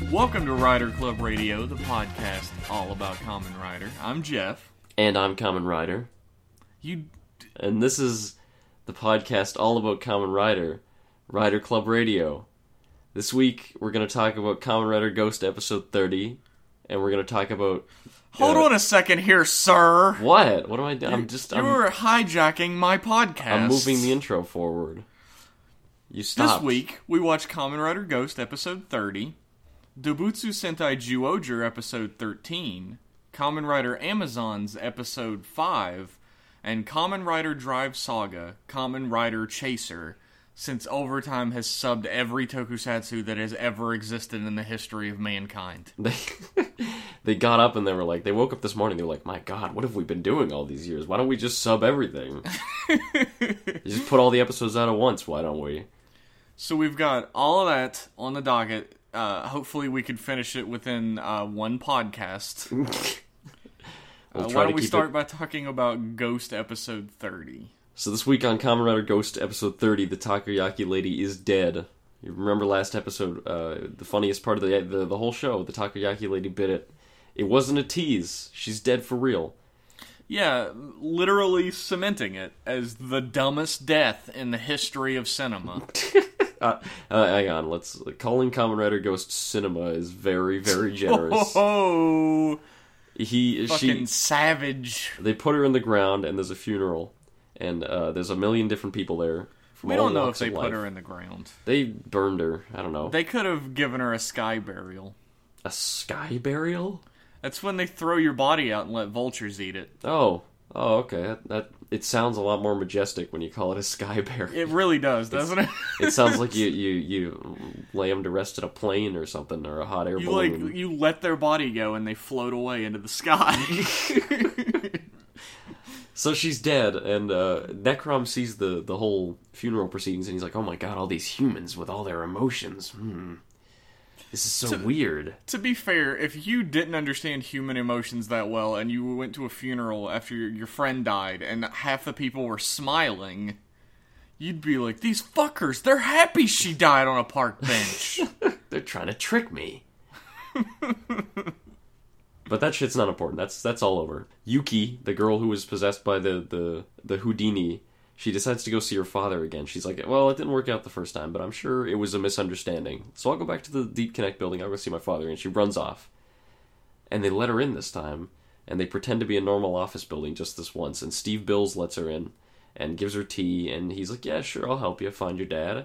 Welcome to Rider Club Radio, the podcast all about Kamen Rider. I'm Jeff. And I'm Kamen Rider. And this is the podcast all about Kamen Rider, Rider Club Radio. This week, we're going to talk about Kamen Rider Ghost episode 30, and we're going to talk about... Hold on a second here, sir. What? What am I doing? You're hijacking my podcast. I'm moving the intro forward. You stopped. This week, we watched Kamen Rider Ghost episode 30, Dobutsu Sentai Zyuohger episode 13, Kamen Rider Amazons episode 5, and Kamen Rider Drive Saga, Kamen Rider Chaser, since Overtime has subbed every tokusatsu that has ever existed in the history of mankind. They got up and they woke up this morning, they were like, my god, what have we been doing all these years? Why don't we just sub everything? Just put all the episodes out at once, why don't we? So we've got all of that on the docket. Hopefully we could finish it within one podcast. Why don't we start by talking about Ghost episode 30? So this week on Kamen Rider Ghost episode 30, the Takoyaki lady is dead. You remember last episode, the funniest part of the whole show, the Takoyaki lady bit it. It wasn't a tease. She's dead for real. Yeah, literally cementing it as the dumbest death in the history of cinema. Hang on, calling Kamen Rider Ghost cinema is very, very generous. Oh, she savage. They put her in the ground, and there's a funeral, and there's a million different people there. We don't know if they put her in the ground. They burned her. I don't know. They could have given her a sky burial. A sky burial? That's when they throw your body out and let vultures eat it. Oh, okay. That it sounds a lot more majestic when you call it a sky burial. It really does, doesn't it? It sounds like you lay them to rest at a plane or something, or a hot air balloon. You let their body go and they float away into the sky. So she's dead, and Necrom sees the whole funeral proceedings, and he's like, oh my god, all these humans with all their emotions. This is so weird. To be fair, if you didn't understand human emotions that well, and you went to a funeral after your friend died, and half the people were smiling, you'd be like, these fuckers, they're happy she died on a park bench. They're trying to trick me. But that shit's not important. That's all over. Yuki, the girl who was possessed by the Houdini, she decides to go see her father again. She's like, well, it didn't work out the first time, but I'm sure it was a misunderstanding. So I'll go back to the Deep Connect building, I'll go see my father, and she runs off. And they let her in this time, and they pretend to be a normal office building just this once, and Steve Bills lets her in, and gives her tea, and he's like, yeah, sure, I'll help you find your dad.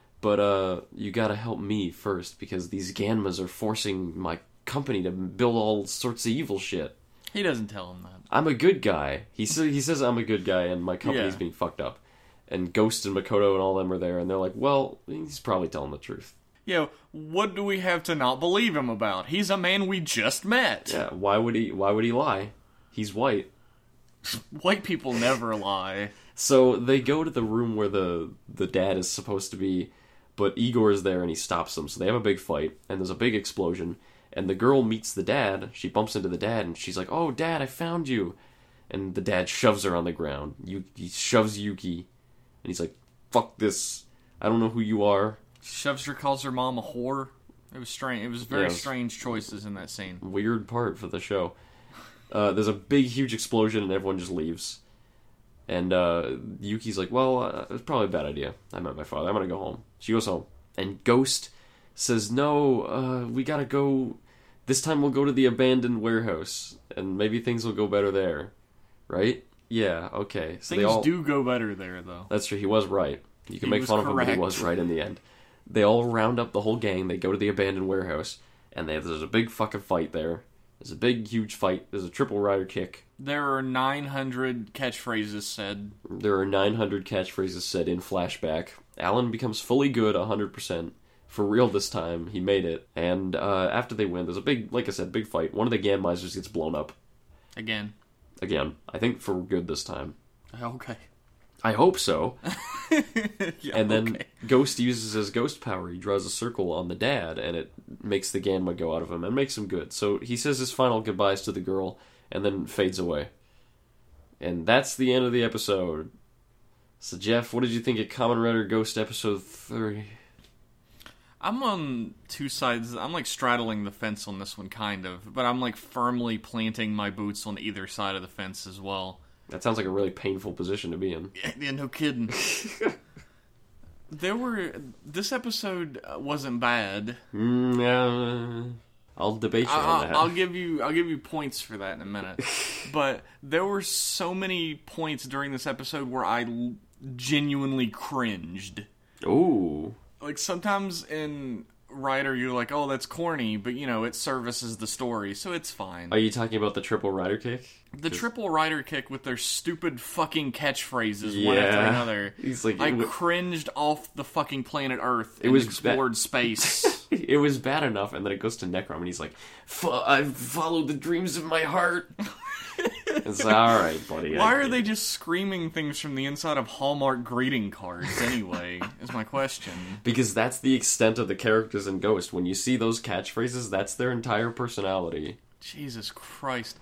But, you gotta help me first, because these Ganmas are forcing my company to build all sorts of evil shit. He doesn't tell him that. I'm a good guy. He says I'm a good guy and my company's being fucked up. And Ghost and Makoto and all them are there, and they're like, well, he's probably telling the truth. Yeah, what do we have to not believe him about? He's a man we just met. Yeah, why would he lie? He's white. White people never lie. So they go to the room where the dad is supposed to be, but Igor is there and he stops them. So they have a big fight, and there's a big explosion. And the girl meets the dad, she bumps into the dad, and she's like, oh, Dad, I found you. And the dad shoves her on the ground. He shoves Yuki, and he's like, fuck this. I don't know who you are. Shoves her, calls her mom a whore. It was strange. It was very strange choices in that scene. Weird part for the show. There's a big, huge explosion, and everyone just leaves. And Yuki's like, well, it's probably a bad idea. I met my father. I'm gonna go home. She goes home. And Ghost says, no, we gotta go... This time we'll go to the abandoned warehouse, and maybe things will go better there. Right? Yeah, okay. So things do go better there, though. That's true, he was right. You can make fun of him, but he was right in the end. They all round up the whole gang, they go to the abandoned warehouse, and there's a big fucking fight there. There's a big, huge fight. There's a triple rider kick. There are 900 catchphrases said. There are 900 catchphrases said in flashback. Alan becomes fully good 100%. For real this time, he made it. And after they win, there's a big, like I said, big fight. One of the Ganmeisers gets blown up. Again. I think for good this time. Okay. I hope so. Yeah, and then Ghost uses his ghost power. He draws a circle on the dad, and it makes the Ganma go out of him and makes him good. So he says his final goodbyes to the girl, and then fades away. And that's the end of the episode. So Jeff, what did you think of Kamen Rider Ghost episode 30? I'm on two sides. I'm like straddling the fence on this one, kind of, but I'm like firmly planting my boots on either side of the fence as well. That sounds like a really painful position to be in. Yeah, no kidding. This episode wasn't bad. Yeah, I'll debate you on that. I'll give you points for that in a minute. But there were so many points during this episode where I genuinely cringed. Ooh. Like, sometimes in Rider, you're like, oh, that's corny, but, it services the story, so it's fine. Are you talking about the triple rider kick? The triple rider kick with their stupid fucking catchphrases one after another. He's like, I cringed off the fucking planet Earth and explored space. It was bad enough, and then it goes to Necrom, and he's like, I followed the dreams of my heart. It's like, alright, buddy. Why are they just screaming things from the inside of Hallmark greeting cards, anyway, is my question. Because that's the extent of the characters in Ghost. When you see those catchphrases, that's their entire personality. Jesus Christ.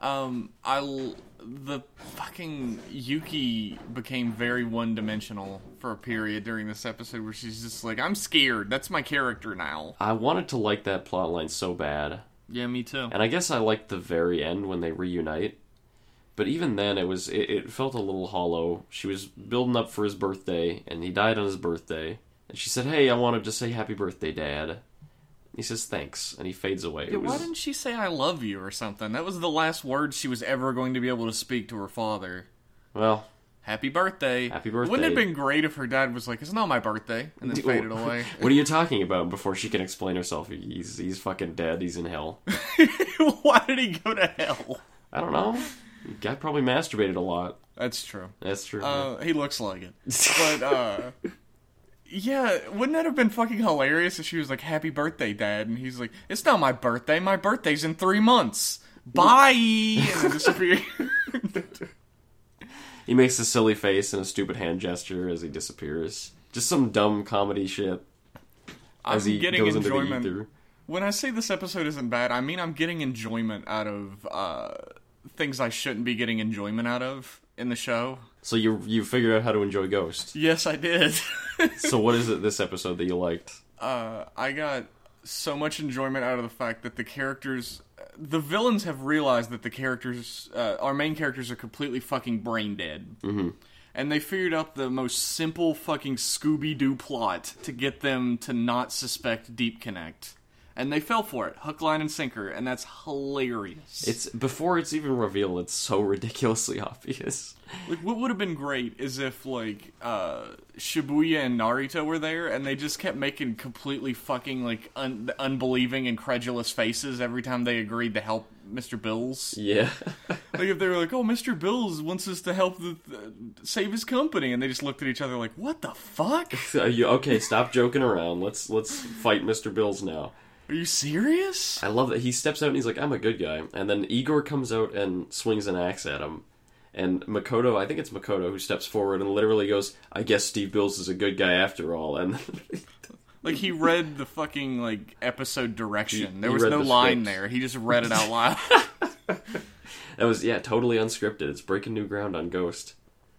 The fucking Yuki became very one-dimensional for a period during this episode where she's just like, I'm scared, that's my character now. I wanted to like that plotline so bad. Yeah, me too. And I guess I liked the very end when they reunite. But even then, it felt a little hollow. She was building up for his birthday, and he died on his birthday. And she said, hey, I wanted to say happy birthday, Dad. He says, thanks, and he fades away. Yeah, why didn't she say I love you or something? That was the last words she was ever going to be able to speak to her father. Well, happy birthday. Happy birthday. Wouldn't it have been great if her dad was like, it's not my birthday, and then faded away? What are you talking about? Before she can explain herself, he's fucking dead, he's in hell. Why did he go to hell? I don't know. The guy probably masturbated a lot. That's true. That's true. He looks like it. But, yeah, wouldn't that have been fucking hilarious if she was like, happy birthday, Dad? And he's like, it's not my birthday. My birthday's in 3 months. Bye! And then disappear. He makes a silly face and a stupid hand gesture as he disappears. Just some dumb comedy shit. As he goes into the ether. When I say this episode isn't bad, I mean I'm getting enjoyment out of things I shouldn't be getting enjoyment out of in the show. So you figured out how to enjoy Ghost. Yes, I did. So what is it this episode that you liked? I got so much enjoyment out of the fact that the villains have realized that the characters, our main characters, are completely fucking brain dead. Mm-hmm. And they figured out the most simple fucking Scooby-Doo plot to get them to not suspect Deep Connect. And they fell for it, hook, line, and sinker, and that's hilarious. It's before it's even revealed, it's so ridiculously obvious. Like, what would have been great is if, like, Shibuya and Narita were there, and they just kept making completely fucking, like, unbelieving, incredulous faces every time they agreed to help Mr. Bills. Yeah. Like, if they were like, oh, Mr. Bills wants us to help save his company, and they just looked at each other like, what the fuck? Okay, stop joking around. Let's fight Mr. Bills now. Are you serious? I love that he steps out and he's like, I'm a good guy. And then Igor comes out and swings an axe at him. And Makoto, I think it's Makoto, who steps forward and literally goes, I guess Steve Bills is a good guy after all. And like, he read the fucking, like, episode direction. There was no line there. He just read it out loud. That was, totally unscripted. It's breaking new ground on Ghost.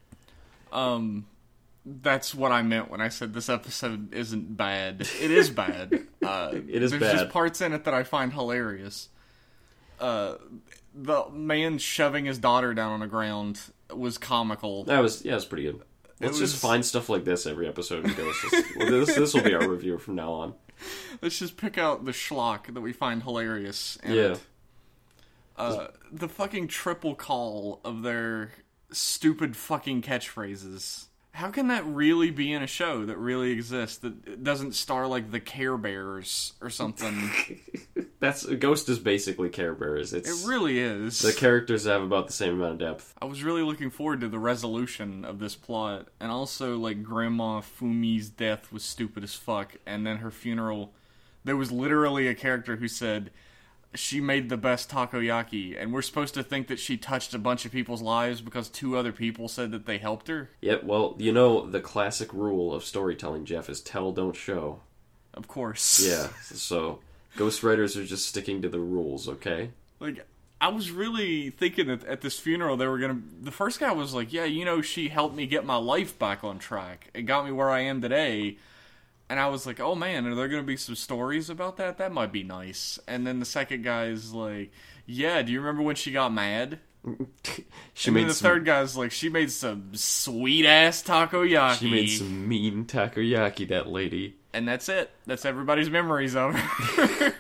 That's what I meant when I said this episode isn't bad. It is bad. It is there's bad. just parts in it that I find hilarious. The man shoving his daughter down on the ground was comical. It was pretty good. Let's just find stuff like this every episode and go. This will be our review from now on. Let's just pick out the schlock that we find hilarious. Yeah. The fucking triple call of their stupid fucking catchphrases. How can that really be in a show that really exists that doesn't star like the Care Bears or something? Ghost is basically Care Bears. It really is. The characters have about the same amount of depth. I was really looking forward to the resolution of this plot, and also like Grandma Fumi's death was stupid as fuck, and then her funeral. There was literally a character who said she made the best takoyaki, and we're supposed to think that she touched a bunch of people's lives because 2 other people said that they helped her? Yep, well, you know, the classic rule of storytelling, Jeff, is tell, don't show. Of course. Yeah, so ghostwriters are just sticking to the rules, okay? Like, I was really thinking that at this funeral they were gonna... The first guy was like, yeah, you know, she helped me get my life back on track. It got me where I am today. And I was like, oh man, are there going to be some stories about that? That might be nice. And then the second guy's like, yeah, do you remember when she got mad? Then the third guy's like, she made some sweet-ass takoyaki. She made some mean takoyaki, that lady. And that's it. That's everybody's memories of her.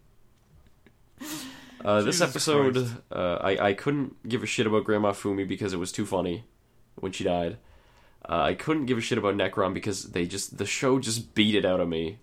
This episode, I couldn't give a shit about Grandma Fumi because it was too funny when she died. I couldn't give a shit about Necron because the show just beat it out of me.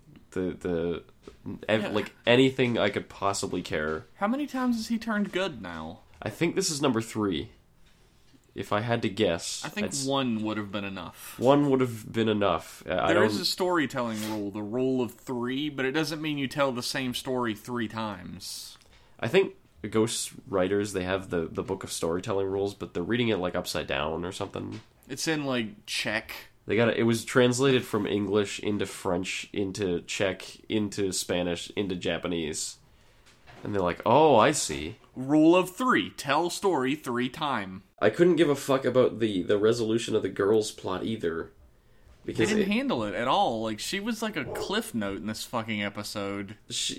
Like anything I could possibly care. How many times has he turned good now? I think this is number 3. If I had to guess, I think one would have been enough. One would have been enough. There is a storytelling rule, the rule of 3, but it doesn't mean you tell the same story 3 times. I think Ghost writers, they have the book of storytelling rules, but they're reading it like upside down or something. It's in like Czech. It was translated from English into French, into Czech, into Spanish, into Japanese. And they're like, oh, I see. Rule of 3, tell story 3 times. I couldn't give a fuck about the resolution of the girl's plot either. Because they didn't handle it at all. Like, she was like a cliff note in this fucking episode.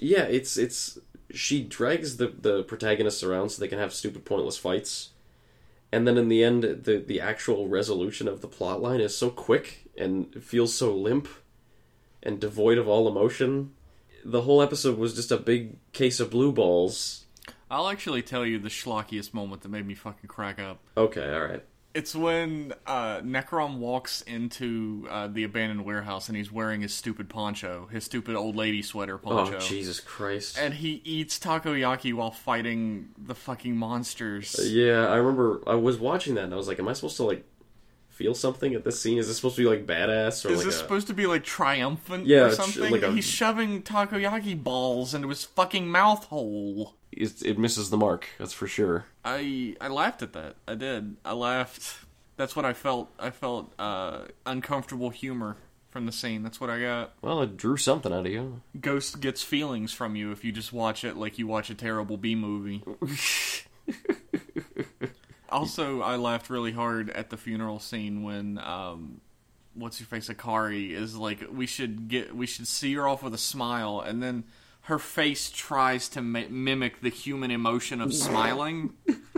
She drags the protagonists around so they can have stupid, pointless fights. And then in the end, the actual resolution of the plot line is so quick and feels so limp and devoid of all emotion. The whole episode was just a big case of blue balls. I'll actually tell you the schlockiest moment that made me fucking crack up. Okay, alright. It's when Necron walks into the abandoned warehouse and he's wearing his stupid poncho, his stupid old lady sweater poncho. Oh, Jesus Christ. And he eats takoyaki while fighting the fucking monsters. Yeah, I remember I was watching that and I was like, am I supposed to, like, feel something at this scene? Is this supposed to be, like, badass? Or Is like this supposed to be, like, triumphant or something? He's shoving takoyaki balls into his fucking mouth hole. It misses the mark, that's for sure. I laughed at that. I did. I laughed. That's what I felt. I felt uncomfortable humor from the scene. That's what I got. Well, it drew something out of you. Ghost gets feelings from you if you just watch it like you watch a terrible B-movie. Also, I laughed really hard at the funeral scene when what's-her-face Akari is like, we should see her off with a smile, and then her face tries to mimic the human emotion of smiling,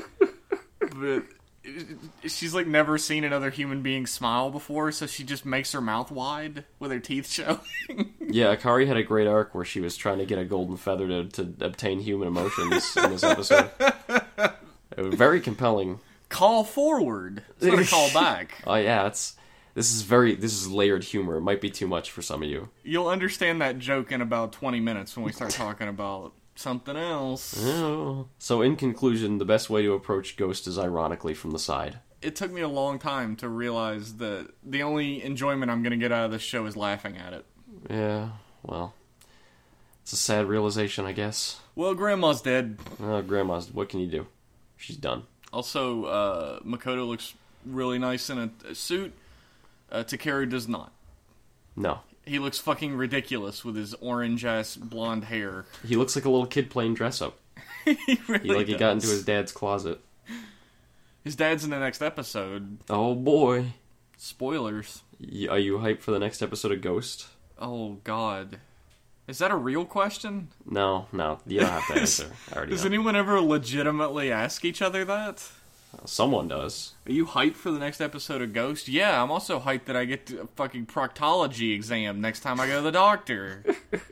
but she's like never seen another human being smile before, so she just makes her mouth wide with her teeth showing. Yeah, Akari had a great arc where she was trying to get a golden feather to obtain human emotions in this episode. It was very compelling. Call forward. It's not a call back. Oh yeah, this is layered humor. It might be too much for some of you. You'll understand that joke in about 20 minutes when we start talking about something else. Oh. So in conclusion, the best way to approach Ghost is ironically from the side. It took me a long time to realize that the only enjoyment I'm going to get out of this show is laughing at it. Yeah, well, it's a sad realization, I guess. Well, Grandma's dead. What can you do? She's done. Also, Makoto looks really nice in a suit. Takeru does not. No. He looks fucking ridiculous with his orange-ass blonde hair. He looks like a little kid playing dress-up. He really does. He got into his dad's closet. His dad's in the next episode. Oh, boy. Spoilers. Are you hyped for the next episode of Ghost? Oh, God. Is that a real question? No. You don't have to answer. I already Does know. anyone ever legitimately ask each other that? Someone does. Are you hyped for the next episode of Ghost? Yeah, I'm also hyped that I get a fucking proctology exam next time I go to the doctor.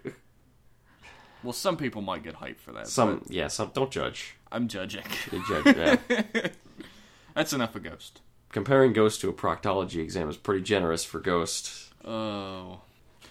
Well, some people might get hyped for that. Some don't judge. I'm judging. You judge, yeah. That's enough of Ghost. Comparing Ghost to a proctology exam is pretty generous for Ghost. Oh.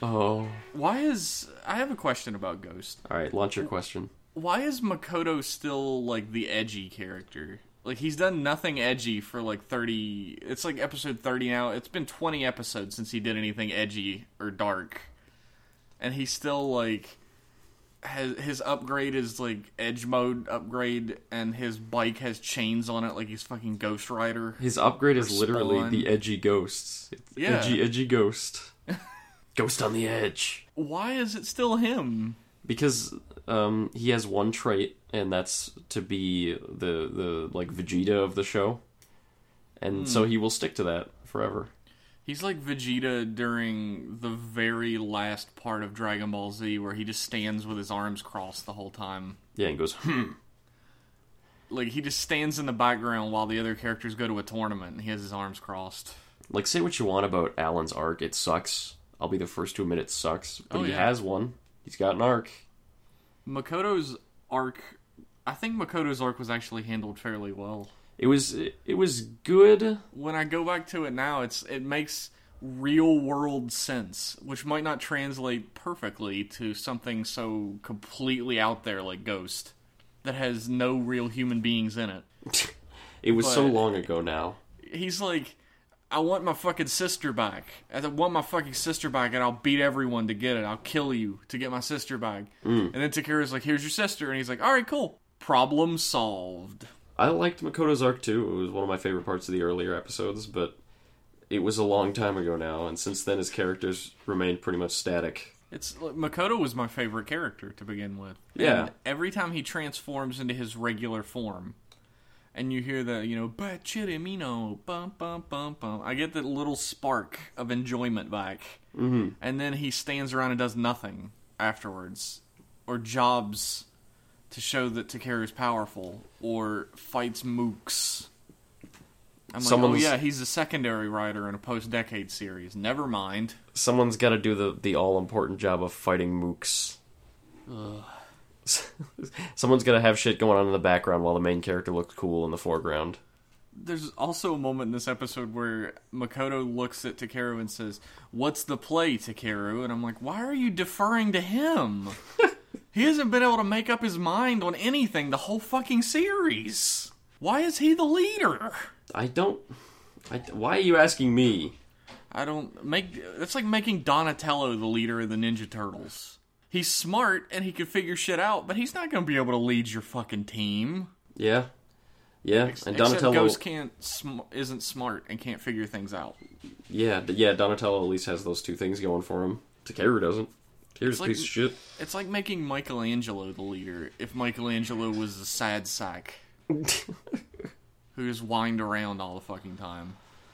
I have a question about Ghost. Alright, launch your question. Why is Makoto still, like, the edgy character? Like, he's done nothing edgy for, like, 30... It's, like, episode 30 now. It's been 20 episodes since he did anything edgy or dark. And he's still, like... His upgrade is, like, edge mode upgrade, and his bike has chains on it like he's fucking Ghost Rider. His upgrade is literally the edgy ghosts. Yeah. Edgy ghost. Ghost on the edge. Why is it still him? Because he has one trait, and that's to be the like Vegeta of the show, and so he will stick to that forever. He's like Vegeta during the very last part of Dragon Ball Z, where he just stands with his arms crossed the whole time. Yeah, and goes, Like, he just stands in the background while the other characters go to a tournament, and he has his arms crossed. Like, say what you want about Alan's arc, it sucks. I'll be the first to admit it sucks. But he has one. He's got an arc. Makoto's arc... I think Makoto's arc was actually handled fairly well. It was good. When I go back to it now, it makes real-world sense, which might not translate perfectly to something so completely out there like Ghost, that has no real human beings in it. It was so long ago now. He's like, I want my fucking sister back. I want my fucking sister back, and I'll beat everyone to get it. I'll kill you to get my sister back. And then Takeru's like, here's your sister. And he's like, alright, cool. Problem solved. I liked Makoto's arc too. It was one of my favorite parts of the earlier episodes, but it was a long time ago now, and since then his characters remained pretty much static. Makoto was my favorite character to begin with. Yeah. And every time he transforms into his regular form, and you hear the, Bat Chirimino, bum, bum, bum, bum, I get that little spark of enjoyment back. Mm-hmm. And then he stands around and does nothing afterwards. Or jobs to show that Takeru's powerful. Or fights mooks. I'm like, oh yeah, he's a secondary writer in a post-decade series. Never mind. Someone's got to do the all-important job of fighting mooks. Ugh. Someone's got to have shit going on in the background while the main character looks cool in the foreground. There's also a moment in this episode where Makoto looks at Takeru and says, "What's the play, Takeru?" And I'm like, why are you deferring to him? He hasn't been able to make up his mind on anything the whole fucking series. Why is he the leader? Why are you asking me? That's like making Donatello the leader of the Ninja Turtles. He's smart and he can figure shit out, but he's not going to be able to lead your fucking team. Yeah. Yeah, and Donatello... Except Ghost isn't smart and can't figure things out. Yeah, Donatello at least has those two things going for him. Takeru doesn't. Takeru's a piece of shit. It's like making Michelangelo the leader if Michelangelo was a sad sack. Who just whined around all the fucking time.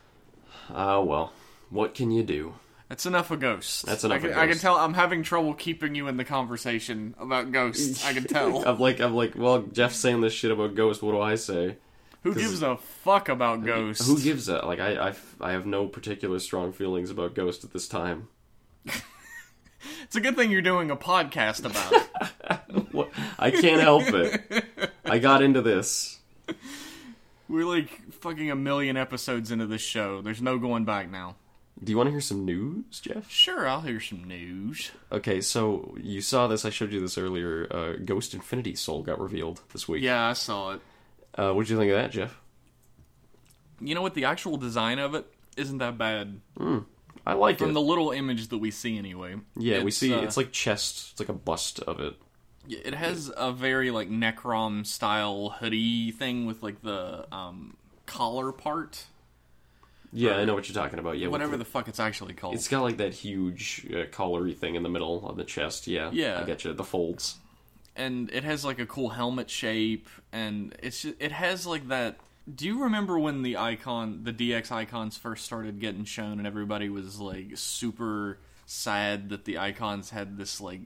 Well, what can you do? That's enough of Ghosts. That's enough of Ghosts. I can tell I'm having trouble keeping you in the conversation about Ghosts. I can tell. I'm like, well, Jeff's saying this shit about Ghost, what do I say? Who gives a fuck about Ghost? Who gives a... Like, I have no particular strong feelings about Ghost at this time. It's a good thing you're doing a podcast about it. I can't help it. I got into this. We're like fucking 1 million episodes into this show. There's no going back now. Do you want to hear some news, Jeff? Sure, I'll hear some news. Okay, so you saw this. I showed you this earlier. Ghost Infinity Soul got revealed this week. Yeah, I saw it. What did you think of that, Jeff? You know what? The actual design of it isn't that bad. I like it. From the little image that we see, anyway. Yeah, we see it's like chest. It's like a bust of it. It has a very like Necrom style hoodie thing with like the collar part. Yeah, I know what you're talking about. Yeah, whatever the fuck it's actually called. It's got like that huge collar-y thing in the middle of the chest. Yeah, yeah, I get you. The folds. And it has like a cool helmet shape, and it has like that. Do you remember when the DX icons first started getting shown, and everybody was like super sad that the icons had this like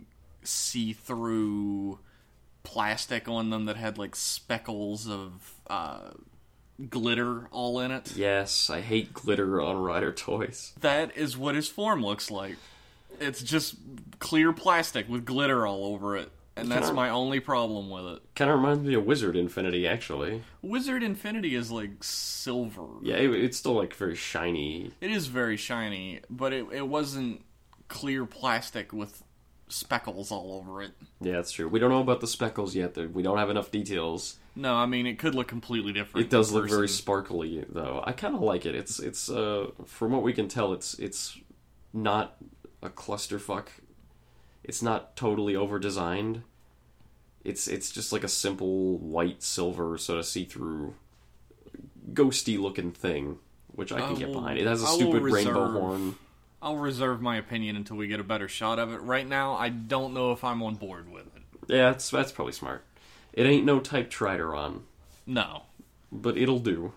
see-through plastic on them that had like speckles of glitter all in it? Yes, I hate glitter on Rider toys. That is what his form looks like. It's just clear plastic with glitter all over it. And that's my only problem with it. Kind of reminds me of Wizard Infinity, actually. Wizard Infinity is like silver. Yeah, it's still like very shiny. It is very shiny, but it wasn't clear plastic with speckles all over it. Yeah, that's true. We don't know about the speckles yet. We don't have enough details. No, I mean, it could look completely different. It does look very sparkly, though. I kind of like it. It's from what we can tell, it's not a clusterfuck. It's not totally over-designed. It's just like a simple white, silver, sort of see-through, ghosty-looking thing, which I can get behind. It has a stupid rainbow horn. I'll reserve my opinion until we get a better shot of it. Right now, I don't know if I'm on board with it. Yeah, that's probably smart. It ain't no Type Trideron. No. But it'll do.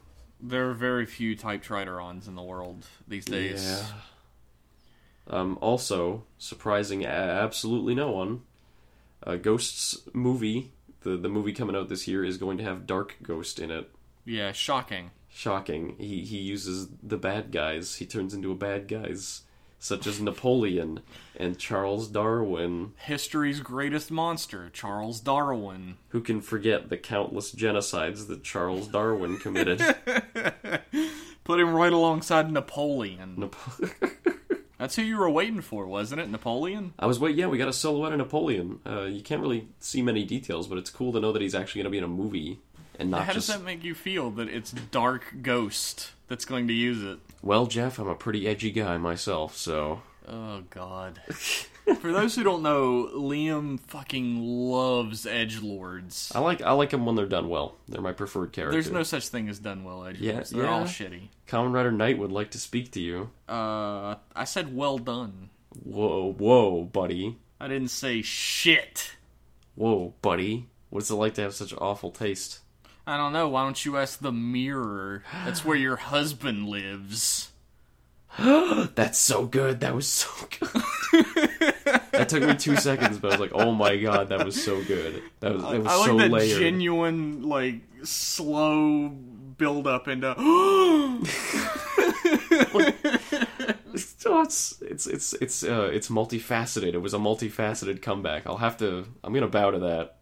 There are very few Type Triderons in the world these days. Yeah. Also, surprising absolutely no one, Ghost's movie, the movie coming out this year, is going to have Dark Ghost in it. Yeah, shocking. Shocking. He uses the bad guys. He turns into a bad guys, such as Napoleon and Charles Darwin. History's greatest monster, Charles Darwin. Who can forget the countless genocides that Charles Darwin committed? Put him right alongside Napoleon. That's who you were waiting for, wasn't it? Napoleon? I was waiting. Yeah, we got a silhouette of Napoleon. You can't really see many details, but it's cool to know that he's actually going to be in a movie and not How just... does that make you feel that it's Dark Ghost that's going to use it? Well, Jeff, I'm a pretty edgy guy myself, so... Oh, God. For those who don't know, Liam fucking loves edgelords. I like them when they're done well. They're my preferred character. There's no such thing as done well edgelords. Yeah, They're all shitty. Kamen Rider Knight would like to speak to you. I said well done. Whoa, buddy. I didn't say shit. Whoa, buddy. What's it like to have such awful taste? I don't know. Why don't you ask the mirror? That's where your husband lives. That's so good. That was so good. That took me 2 seconds, but I was like, "Oh my god, that was so good." That was I like so that layered. genuine, like, slow build up into. It's multifaceted. It was a multifaceted comeback. I'm gonna bow to that.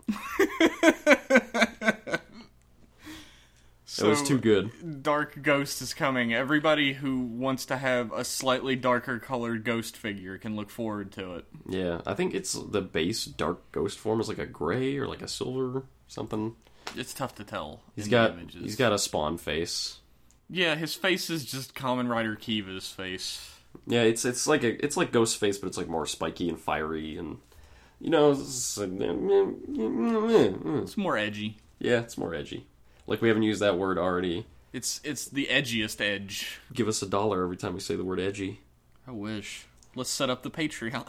It was too good. Dark Ghost is coming. Everybody who wants to have a slightly darker colored ghost figure can look forward to it. Yeah, I think it's the base Dark Ghost form is like a gray or like a silver something. It's tough to tell. He's got a Spawn face. Yeah, his face is just Kamen Rider Kiva's face. Yeah, it's like Ghost face, but it's like more spiky and fiery, and it's more edgy. Yeah, it's more edgy. Like we haven't used that word already. It's the edgiest edge. Give us $1 every time we say the word edgy. I wish. Let's set up the Patreon.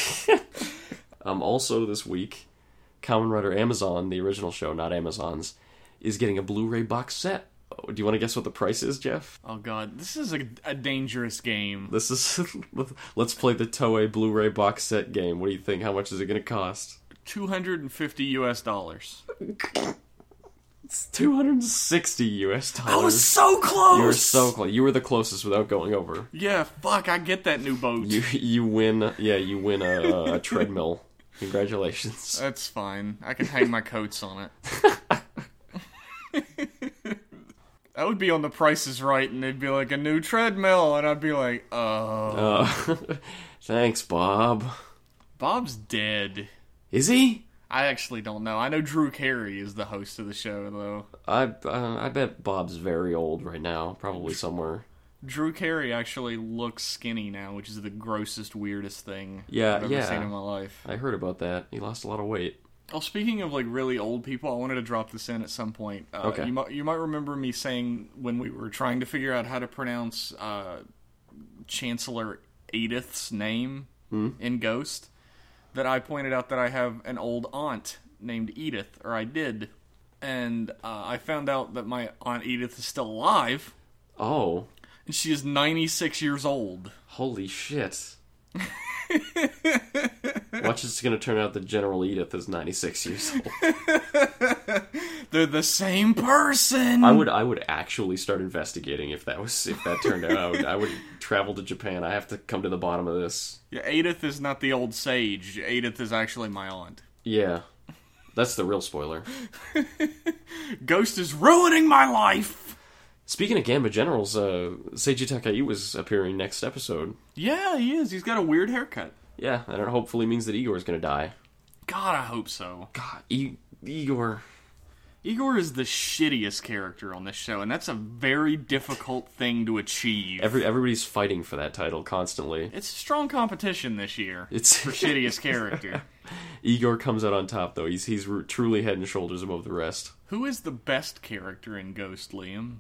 Also this week, Kamen Rider Amazon, the original show, not Amazon's, is getting a Blu-ray box set. Do you want to guess what the price is, Jeff? Oh god, this is a dangerous game. This is... Let's play the Toei Blu-ray box set game. What do you think? How much is it going to cost? $250. It's $260. I was so close! You were so close. You were the closest without going over. Yeah, fuck, I get that new boat. You win. Yeah, you win a treadmill. Congratulations. That's fine. I can hang my coats on it. That would be on The Price is Right, and they'd be like, a new treadmill, and I'd be like, oh. Thanks, Bob. Bob's dead. Is he? I actually don't know. I know Drew Carey is the host of the show, though. I bet Bob's very old right now, probably somewhere. Drew Carey actually looks skinny now, which is the grossest, weirdest thing I've ever seen in my life. I heard about that. He lost a lot of weight. Oh, speaking of like really old people, I wanted to drop this in at some point. Okay. You might remember me saying when we were trying to figure out how to pronounce Chancellor Edith's name in Ghost, that I pointed out that I have an old aunt named Edith, or I did, and I found out that my Aunt Edith is still alive. Oh. And she is 96 years old. Holy shit. Watch, it's going to turn out that General Edith is 96 years old. They're the same person. I would actually start investigating if that turned out. I would travel to Japan. I have to come to the bottom of this. Yeah, Edith is not the old sage. Edith is actually my aunt. Yeah. That's the real spoiler. Ghost is ruining my life. Speaking of Gamba Generals, Seiji Takai was appearing next episode. Yeah, he is. He's got a weird haircut. Yeah, and it hopefully means that Igor is going to die. God, I hope so. God, Igor. Igor is the shittiest character on this show, and that's a very difficult thing to achieve. Everybody's fighting for that title constantly. It's a strong competition this year for shittiest character. Igor comes out on top, though. He's truly head and shoulders above the rest. Who is the best character in Ghost, Liam?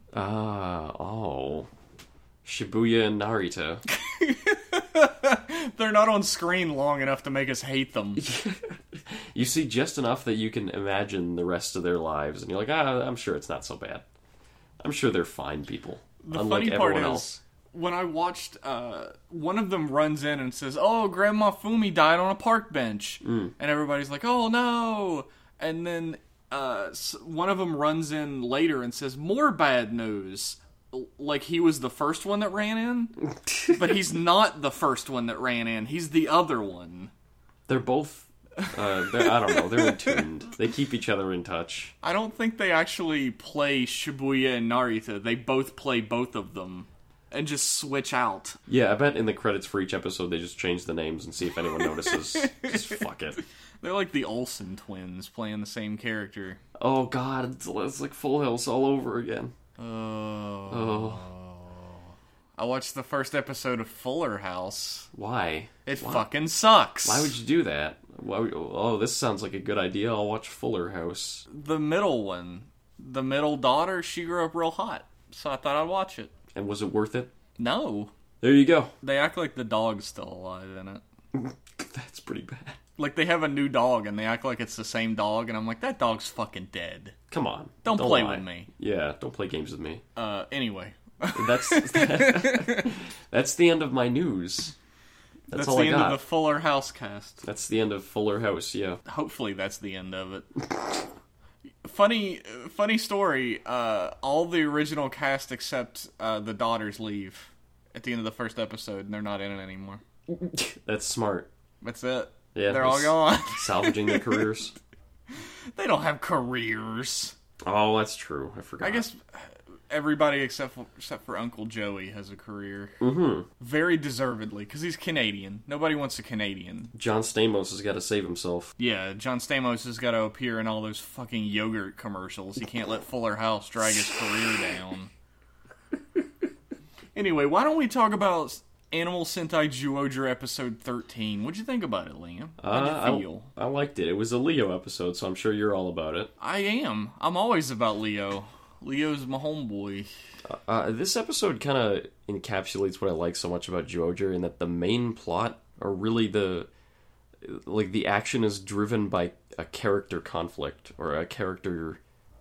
Shibuya and Narita. They're not on screen long enough to make us hate them. You see just enough that you can imagine the rest of their lives, and you're like, I'm sure it's not so bad. I'm sure they're fine people. The unlike funny part everyone is, else. when I watched, one of them runs in and says, "Oh, Grandma Fumi died on a park bench," and everybody's like, "Oh no!" And then one of them runs in later and says, "More bad news." Like he was the first one that ran in, but he's not the first one that ran in. He's the other one. They're both. I don't know. They're in tuned. They keep each other in touch. I don't think they actually play Shibuya and Narita. They both play both of them and just switch out. Yeah, I bet in the credits for each episode they just change the names and see if anyone notices. Just fuck it. They're like the Olsen twins playing the same character. Oh god, it's like Full House all over again. Oh. I watched the first episode of Fuller House. Why? It fucking sucks. Why would you do that? Oh, this sounds like a good idea. I'll watch Fuller House. The middle one. The middle daughter, she grew up real hot. So I thought I'd watch it. And was it worth it? No. There you go. They act like the dog's still alive in it. That's pretty bad. Like, they have a new dog, and they act like it's the same dog, and I'm like, that dog's fucking dead. Come on. Don't play lie. with me. Yeah, don't play games with me. Anyway. That's that's the end of my news. That's all the I end got. of the Fuller House cast. That's the end of Fuller House, yeah. Hopefully that's the end of it. Funny story, all the original cast except the daughters leave at the end of the first episode, and they're not in it anymore. That's smart. That's it. Yeah, they're all gone. Salvaging their careers. They don't have careers. Oh, that's true. I forgot. I guess everybody except for Uncle Joey has a career. Mm-hmm. Very deservedly, because he's Canadian. Nobody wants a Canadian. John Stamos has got to save himself. Yeah, John Stamos has got to appear in all those fucking yogurt commercials. He can't let Fuller House drag his career down. Anyway, why don't we talk about Animal Sentai Zyuohger episode 13. What'd you think about it, Liam? How'd you feel? I liked it. It was a Leo episode, so I'm sure you're all about it. I am. I'm always about Leo. Leo's my homeboy. This episode kind of encapsulates what I like so much about Zyuohger, in that the main plot are really the action is driven by a character conflict, or a character,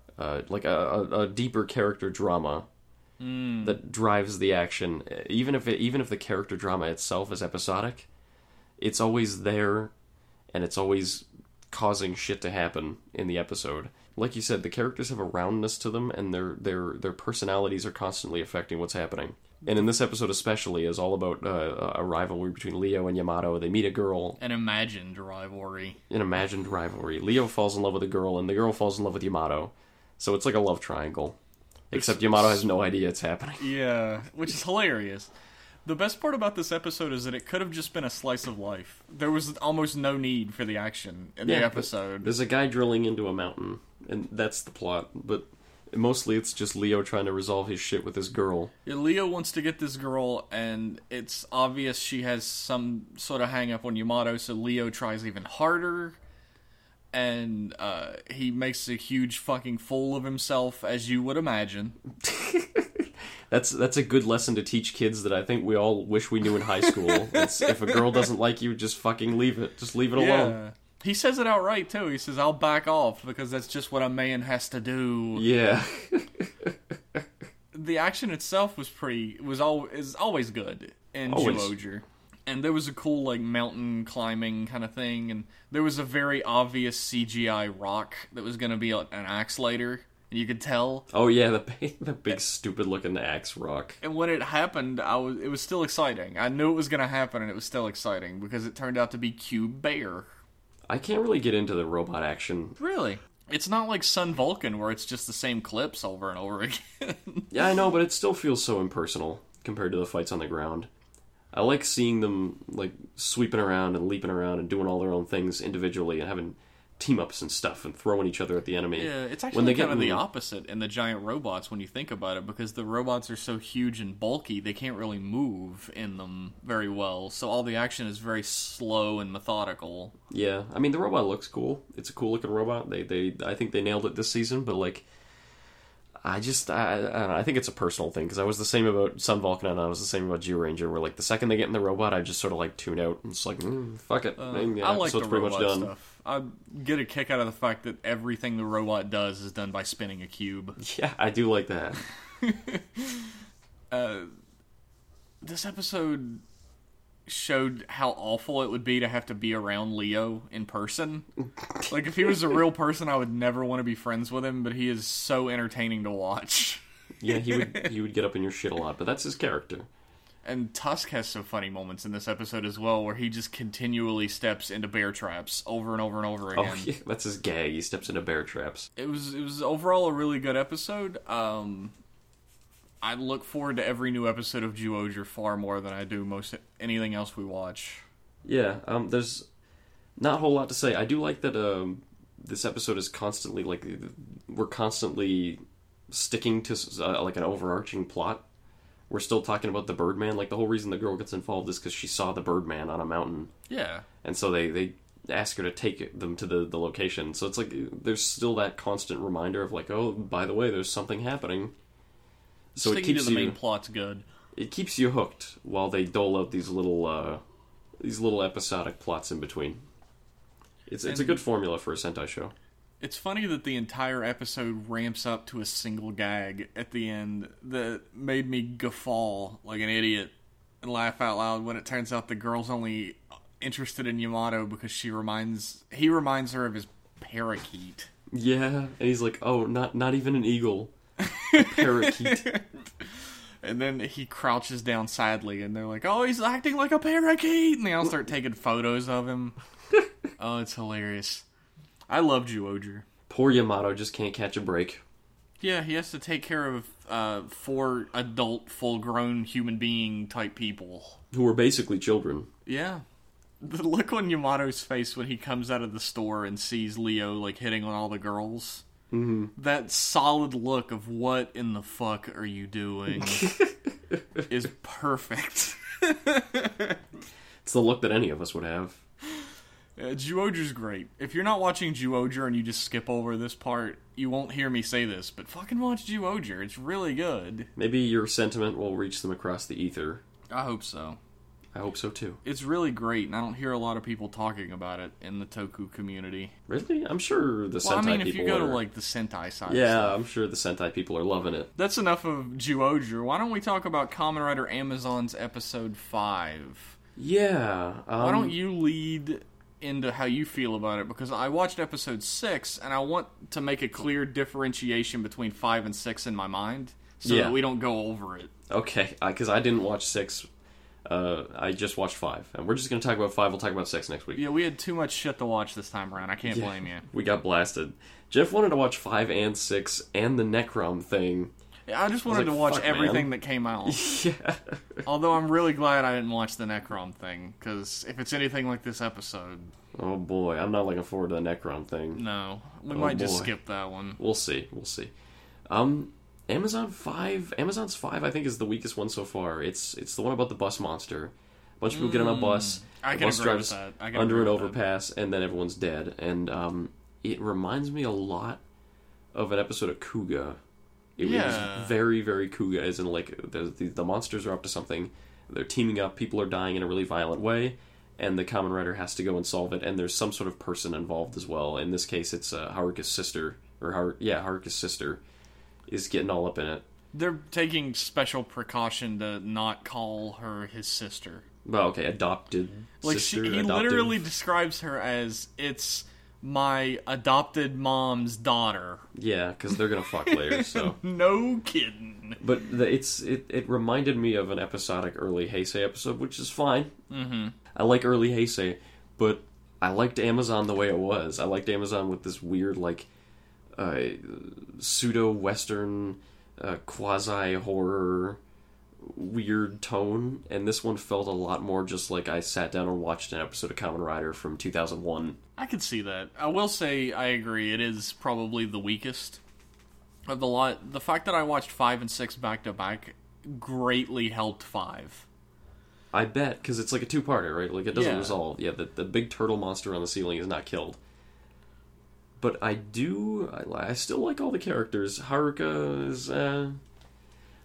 a deeper character drama. That drives the action. Even if the character drama itself is episodic, it's always there, and it's always causing shit to happen in the episode. Like you said, the characters have a roundness to them, and their personalities are constantly affecting what's happening. And in this episode especially, is all about a rivalry between Leo and Yamato. They meet a girl. An imagined rivalry. Leo falls in love with a girl, and the girl falls in love with Yamato. So it's like a love triangle. Except Yamato has no idea it's happening. Yeah, which is hilarious. The best part about this episode is that it could have just been a slice of life. There was almost no need for the action in the episode. There's a guy drilling into a mountain, and that's the plot. But mostly it's just Leo trying to resolve his shit with his girl. Yeah, Leo wants to get this girl, and it's obvious she has some sort of hang-up on Yamato, so Leo tries even harder. And he makes a huge fucking fool of himself, as you would imagine. That's a good lesson to teach kids that I think we all wish we knew in high school. It's, if a girl doesn't like you, just fucking leave it. Just leave it alone. He says it outright, too. He says, I'll back off, because that's just what a man has to do. Yeah. The action itself is always good in Zyuohger. And there was a cool, like, mountain climbing kind of thing, and there was a very obvious CGI rock that was going to be an axe later, and you could tell. Oh yeah, the big stupid-looking axe rock. And when it happened, it was still exciting. I knew it was going to happen, and it was still exciting, because it turned out to be Cube Bear. I can't really get into the robot action. Really? It's not like Sun Vulcan, where it's just the same clips over and over again. Yeah, I know, but it still feels so impersonal compared to the fights on the ground. I like seeing them, like, sweeping around and leaping around and doing all their own things individually and having team-ups and stuff and throwing each other at the enemy. Yeah, it's actually kind of the opposite in the giant robots when you think about it, because the robots are so huge and bulky, they can't really move in them very well, so all the action is very slow and methodical. Yeah, I mean, the robot looks cool. It's a cool-looking robot. I think they nailed it this season, but, like, I don't know, I think it's a personal thing, because I was the same about Sun Vulcan and I was the same about Zyuranger, where, like, the second they get in the robot, I just sort of, like, tune out, and it's like, fuck it. I like the robot stuff. I get a kick out of the fact that everything the robot does is done by spinning a cube. Yeah, I do like that. This episode showed how awful it would be to have to be around Leo in person. Like, if he was a real person, I would never want to be friends with him, but he is so entertaining to watch. Yeah, he would get up in your shit a lot, but that's his character. And Tusk has some funny moments in this episode as well, where he just continually steps into bear traps over and over and over again. Oh, yeah, that's his gag. He steps into bear traps. It was overall a really good episode. I look forward to every new episode of Zyuohger far more than I do most anything else we watch. Yeah, there's not a whole lot to say. I do like that this episode is constantly, like, we're constantly sticking to, like, an overarching plot. We're still talking about the Birdman. Like, the whole reason the girl gets involved is because she saw the Birdman on a mountain. Yeah. And so they ask her to take them to the location. So it's like, there's still that constant reminder of, like, oh, by the way, there's something happening. So sticking it keeps to the main plot's good. It keeps you hooked while they dole out these little episodic plots in between. It's a good formula for a Sentai show. It's funny that the entire episode ramps up to a single gag at the end that made me guffaw like an idiot and laugh out loud when it turns out the girl's only interested in Yamato because he reminds her of his parakeet. Yeah, and he's like, oh, not even an eagle. A parakeet. And then he crouches down sadly, and they're like, oh, he's acting like a parakeet! And they all start taking photos of him. Oh, it's hilarious. I love Zyuohger. Poor Yamato just can't catch a break. Yeah, he has to take care of 4 adult, full-grown human being type people. Who are basically children. Yeah. The look on Yamato's face when he comes out of the store and sees Leo, like, hitting on all the girls... Mm-hmm. That solid look of what in the fuck are you doing is perfect. It's the look that any of us would have. Zyuohger's great. If you're not watching Zyuohger and you just skip over this part, you won't hear me say this, but fucking watch Zyuohger. It's really good. Maybe your sentiment will reach them across the ether. I hope so. I hope so too. It's really great, and I don't hear a lot of people talking about it in the Toku community. Really? I'm sure the Sentai people Well, I mean, if you go are... to, like, the Sentai side Yeah, of stuff. I'm sure the Sentai people are loving it. That's enough of Zyuohger. Why don't we talk about Kamen Rider Amazon's episode 5? Yeah. Why don't you lead into how you feel about it? Because I watched episode 6, and I want to make a clear differentiation between 5 and 6 in my mind, so that we don't go over it. Okay, because I didn't watch 6... I just watched 5, and we're just going to talk about 5. We'll talk about 6 next week. Yeah, we had too much shit to watch this time around. I can't blame you. We got blasted. Jeff wanted to watch 5 and 6 and the Necrom thing. Yeah, I just wanted to watch everything that came out. Yeah. Although I'm really glad I didn't watch the Necrom thing, because if it's anything like this episode... Oh boy, I'm not looking forward to the Necrom thing. No, we might just skip that one. We'll see. Amazon's 5, I think, is the weakest one so far. It's the one about the bus monster. A bunch of people get on a bus. I can agree with that. Under an overpass, and then everyone's dead. And it reminds me a lot of an episode of Kuga. It was very, very Kuga, as in, like, the monsters are up to something. They're teaming up. People are dying in a really violent way. And the Kamen Rider has to go and solve it. And there's some sort of person involved as well. In this case, it's Haruka's sister. Haruka's sister is getting all up in it. They're taking special precaution to not call her his sister. Well, okay, adopted sister. He literally describes her as, it's my adopted mom's daughter. Yeah, because they're gonna fuck later, so. No kidding. But it reminded me of an episodic early Heisei episode, which is fine. Mm-hmm. I like early Heisei, but I liked Amazon the way it was. I liked Amazon with this weird, like, pseudo-Western, quasi-horror, weird tone, and this one felt a lot more just like I sat down and watched an episode of Kamen Rider from 2001. I could see that. I will say, I agree, it is probably the weakest of the lot. The fact that I watched 5 and 6 back-to-back greatly helped 5. I bet, because it's like a two-parter, right? Like, it doesn't Yeah. resolve. Yeah, the big turtle monster on the ceiling is not killed. But I still like all the characters. Haruka is,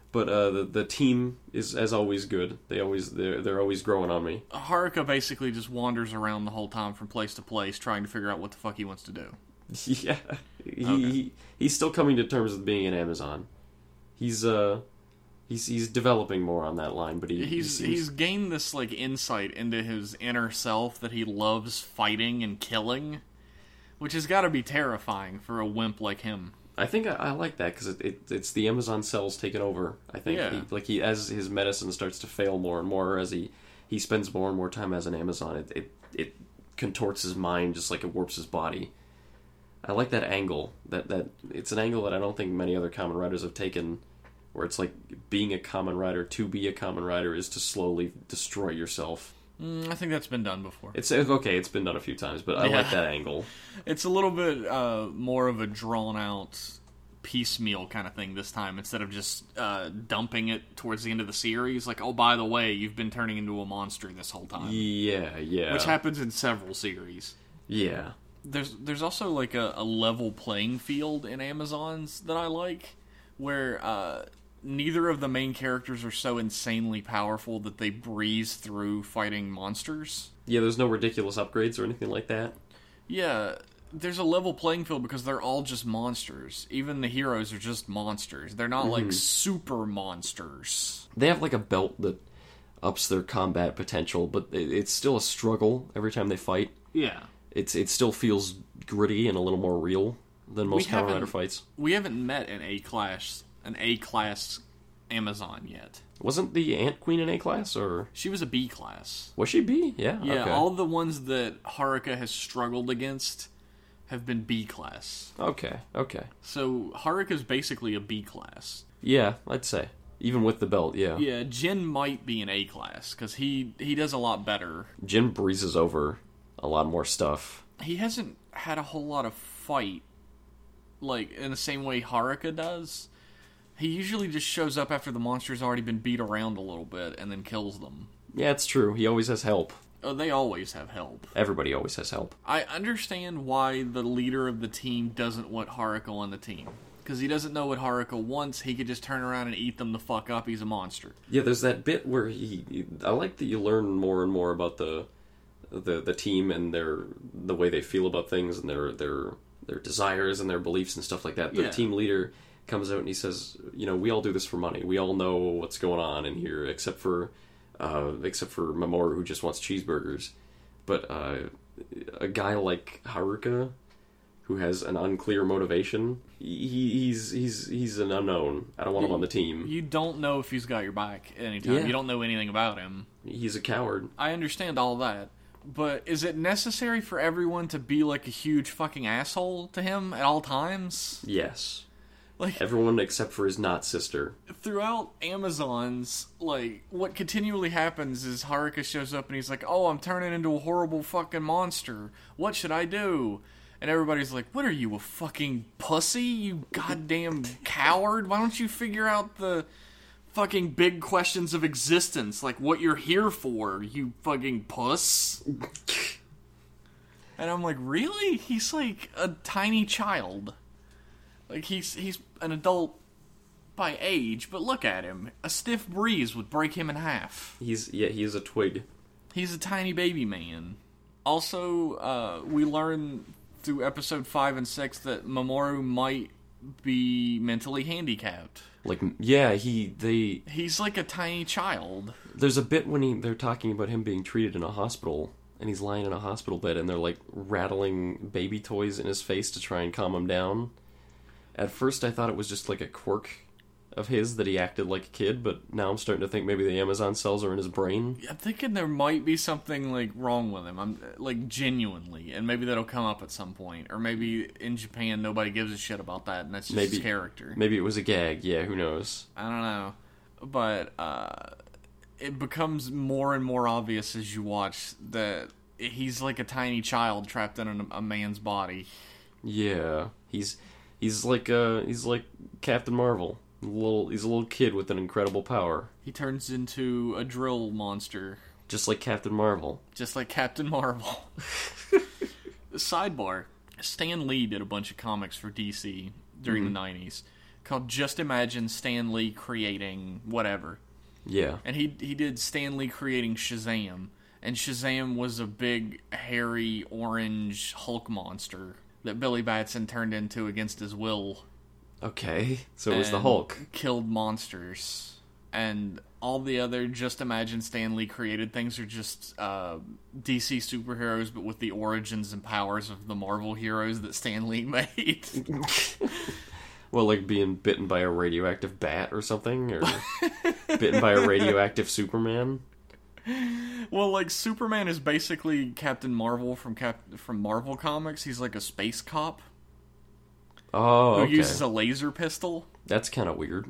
But the team is, as always, good. They're always growing on me. Haruka basically just wanders around the whole time from place to place trying to figure out what the fuck he wants to do. Yeah. He's still coming to terms with being an Amazon. He's developing more on that line, but he's gained this like insight into his inner self that he loves fighting and killing, which has got to be terrifying for a wimp like him. I think I like that because it's the Amazon cells taking over. I think Yeah. as his medicine starts to fail more and more, as he spends more and more time as an Amazon, it contorts his mind just like it warps his body. I like that angle. That it's an angle that I don't think many other Kamen Riders have taken, where it's like being a Kamen Rider to be a Kamen Rider is to slowly destroy yourself. I think that's been done before. It's okay. It's been done a few times, but I like that angle. It's a little bit more of a drawn-out piecemeal kind of thing this time, instead of just dumping it towards the end of the series. Like, oh, by the way, you've been turning into a monster this whole time. Yeah. Which happens in several series. Yeah. There's also like a level playing field in Amazons that I like, where neither of the main characters are so insanely powerful that they breeze through fighting monsters. Yeah, there's no ridiculous upgrades or anything like that. Yeah, there's a level playing field because they're all just monsters. Even the heroes are just monsters. They're not like super monsters. They have like a belt that ups their combat potential, but it's still a struggle every time they fight. Yeah. It still feels gritty and a little more real than most Kamen Rider fights. We haven't met an A-class Amazon yet. Wasn't the Ant Queen an A-class, or...? She was a B-class. Was she B? Yeah, Yeah, okay. all the ones that Haruka has struggled against have been B-class. Okay. So Haruka's basically a B-class. Yeah, I'd say. Even with the belt, yeah. Yeah, Jin might be an A-class, because he does a lot better. Jin breezes over a lot more stuff. He hasn't had a whole lot of fight, like, in the same way Haruka does. He usually just shows up after the monster's already been beat around a little bit, and then kills them. Yeah, it's true. He always has help. Oh, they always have help. Everybody always has help. I understand why the leader of the team doesn't want Haruka on the team. Because he doesn't know what Haruka wants. He could just turn around and eat them the fuck up. He's a monster. Yeah, there's that bit where I like that you learn more and more about the team and the way they feel about things and their desires and their beliefs and stuff like that. The team leader comes out and he says, we all do this for money. We all know what's going on in here, except for Mamoru, who just wants cheeseburgers. But a guy like Haruka, who has an unclear motivation, he's an unknown. I don't want him on the team. You don't know if he's got your back at any time. Yeah. You don't know anything about him. He's a coward. I understand all that. But is it necessary for everyone to be like a huge fucking asshole to him at all times? Yes. Like, everyone except for his not sister. Throughout Amazons, like, what continually happens is Haruka shows up and he's like, oh, I'm turning into a horrible fucking monster. What should I do? And everybody's like, what are you, a fucking pussy? You goddamn coward? Why don't you figure out the fucking big questions of existence, like what you're here for, you fucking puss? And I'm like, really? He's like a tiny child. Like, he's an adult by age, but look at him. A stiff breeze would break him in half. He is a twig. He's a tiny baby man. Also, we learn through episode 5 and 6 that Mamoru might be mentally handicapped. Like, yeah, he's like a tiny child. There's a bit when they're talking about him being treated in a hospital, and he's lying in a hospital bed, and they're like rattling baby toys in his face to try and calm him down. At first, I thought it was just like a quirk of his that he acted like a kid, but now I'm starting to think maybe the Amazon cells are in his brain. I'm thinking there might be something like wrong with him. I'm like genuinely, and maybe that'll come up at some point, or maybe in Japan nobody gives a shit about that, and that's just his character. Maybe it was a gag. Yeah, who knows? I don't know, but it becomes more and more obvious as you watch that he's like a tiny child trapped in a man's body. Yeah, he's like Captain Marvel. He's a little kid with an incredible power. He turns into a drill monster. Just like Captain Marvel. Just like Captain Marvel. Sidebar. Stan Lee did a bunch of comics for DC during the 90s. called Just Imagine Stan Lee Creating Whatever. Yeah. And he did Stan Lee Creating Shazam. And Shazam was a big, hairy, orange Hulk monster that Billy Batson turned into against his will. Okay, so it was the Hulk. Killed monsters. And all the other Just Imagine Stan Lee created things are just DC superheroes, but with the origins and powers of the Marvel heroes that Stan Lee made. Well, like being bitten by a radioactive bat or something? Or bitten by a radioactive Superman? Well, like, Superman is basically Captain Marvel from Marvel Comics. He's like a space cop. Oh, okay. Who uses a laser pistol. That's kind of weird.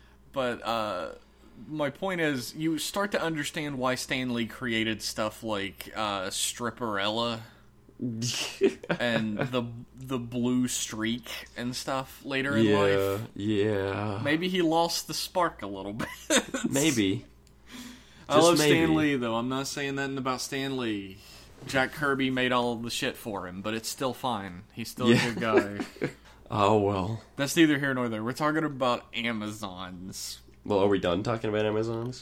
But, my point is, you start to understand why Stan Lee created stuff like, Stripperella and the blue streak and stuff later in life. Yeah. Maybe he lost the spark a little bit. Maybe. I love maybe. Stan Lee, though. I'm not saying that about Stan Lee. Jack Kirby made all of the shit for him, but it's still fine. He's still a good guy. Oh, well. That's neither here nor there. We're talking about Amazons. Well, are we done talking about Amazons?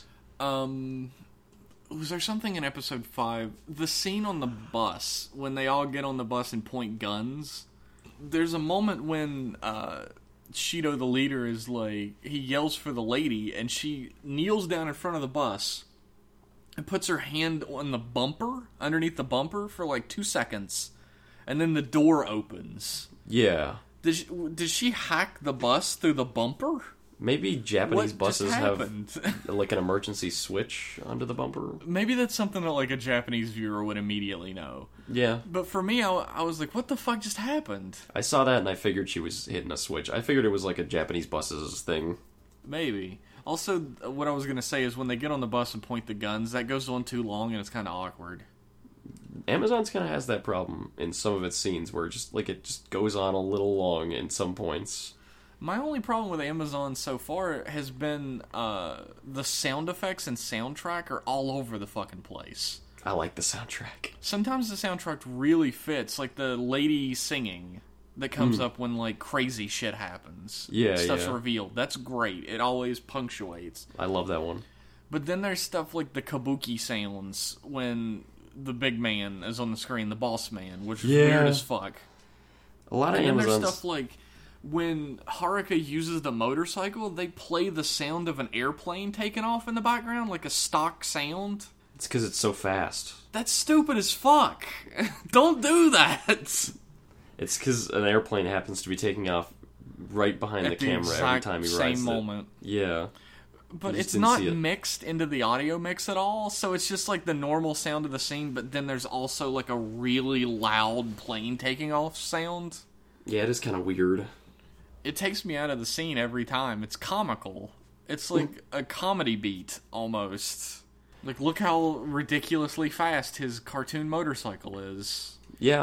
Was there something in episode 5? The scene on the bus, when they all get on the bus and point guns. There's a moment when Shido, the leader, is like, he yells for the lady, and she kneels down in front of the bus and puts her hand on the bumper, underneath the bumper, for like 2 seconds. And then the door opens. Yeah. Did she hack the bus through the bumper? Maybe Japanese buses have happened? like an emergency switch onto the bumper. Maybe that's something that like a Japanese viewer would immediately know. Yeah. But for me, I was like, what the fuck just happened? I saw that and I figured she was hitting a switch. I figured it was like a Japanese buses thing. Maybe. Also, what I was going to say is when they get on the bus and point the guns, that goes on too long and it's kind of awkward. Amazon's kind of has that problem in some of its scenes where it just goes on a little long in some points. My only problem with Amazon so far has been the sound effects and soundtrack are all over the fucking place. I like the soundtrack. Sometimes the soundtrack really fits, like the lady singing that comes up when like crazy shit happens. Yeah, Stuff's revealed. That's great. It always punctuates. I love that one. But then there's stuff like the kabuki sounds when the big man is on the screen, the boss man, which is weird as fuck. A lot of And then Amazon's... there's stuff like when Haruka uses the motorcycle, they play the sound of an airplane taking off in the background, like a stock sound. It's because it's so fast. That's stupid as fuck. Don't do that. It's because an airplane happens to be taking off right behind the camera every time he rides same moment. Yeah. But it's not mixed into the audio mix at all, so it's just like the normal sound of the scene, but then there's also like a really loud plane taking off sound. Yeah, it is kind of weird. It takes me out of the scene every time. It's comical. It's like a comedy beat, almost. Like, look how ridiculously fast his cartoon motorcycle is. Yeah,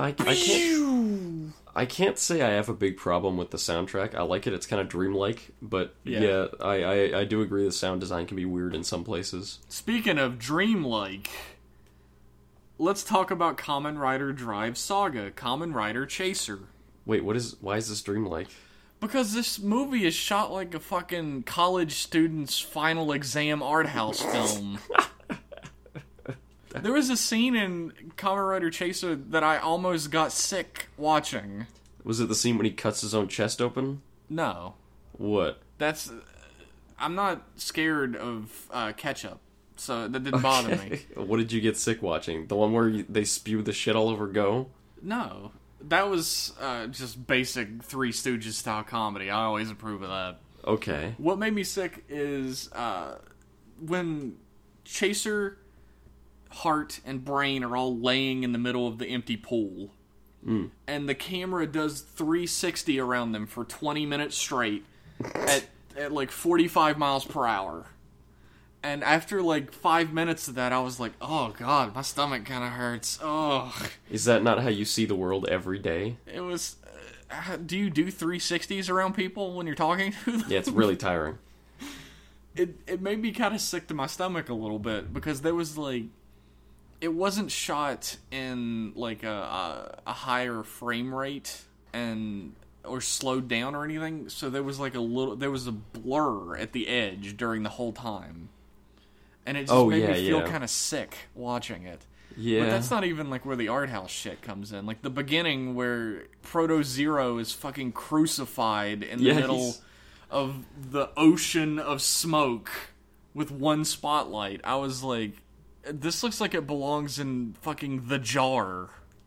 I can't say I have a big problem with the soundtrack. I like it. It's kind of dreamlike, but yeah, I do agree the sound design can be weird in some places. Speaking of dreamlike, let's talk about Kamen Rider Drive Saga, Kamen Rider Chaser. Wait, why is this dreamlike? Because this movie is shot like a fucking college student's final exam art house film. There was a scene in Kamen Rider Chaser that I almost got sick watching. Was it the scene when he cuts his own chest open? No. What? I'm not scared of ketchup, so that didn't bother me. What did you get sick watching? The one where they spew the shit all over Go? No. That was just basic Three Stooges style comedy. I always approve of that. Okay. What made me sick is when Chaser, Heart, and Brain are all laying in the middle of the empty pool. And the camera does 360 around them for 20 minutes straight at like 45 miles per hour. And after like 5 minutes of that, I was like, oh god, my stomach kind of hurts. Ugh. Is that not how you see the world every day? It was... do you do 360s around people when you're talking to them? Yeah, it's really tiring. It made me kind of sick to my stomach a little bit, because there was like... It wasn't shot in like a higher frame rate, and or slowed down or anything, so there was like there was a blur at the edge during the whole time. And it just made me feel kind of sick watching it. Yeah. But that's not even like where the art house shit comes in. Like the beginning where Proto Zero is fucking crucified in the middle of the ocean of smoke with one spotlight. I was like, this looks like it belongs in fucking The Jar.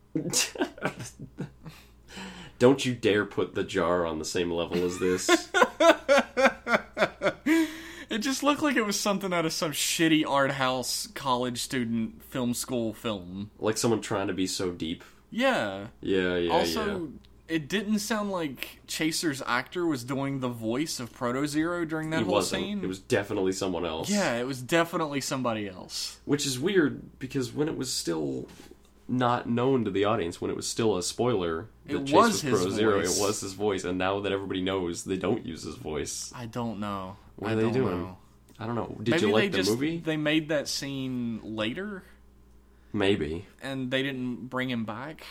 Don't you dare put The Jar on the same level as this. It just looked like it was something out of some shitty art house college student film school film. Like someone trying to be so deep. Yeah. Yeah. Also, it didn't sound like Chaser's actor was doing the voice of Proto Zero during that whole scene. It was definitely someone else. Yeah, it was definitely somebody else. Which is weird, because when it was still not known to the audience, when it was still a spoiler, that Chase was Proto Zero, it was his voice, and now that everybody knows, they don't use his voice. I don't know. What are they doing? I don't know. Did Maybe you like the movie? They made that scene later? Maybe. And they didn't bring him back?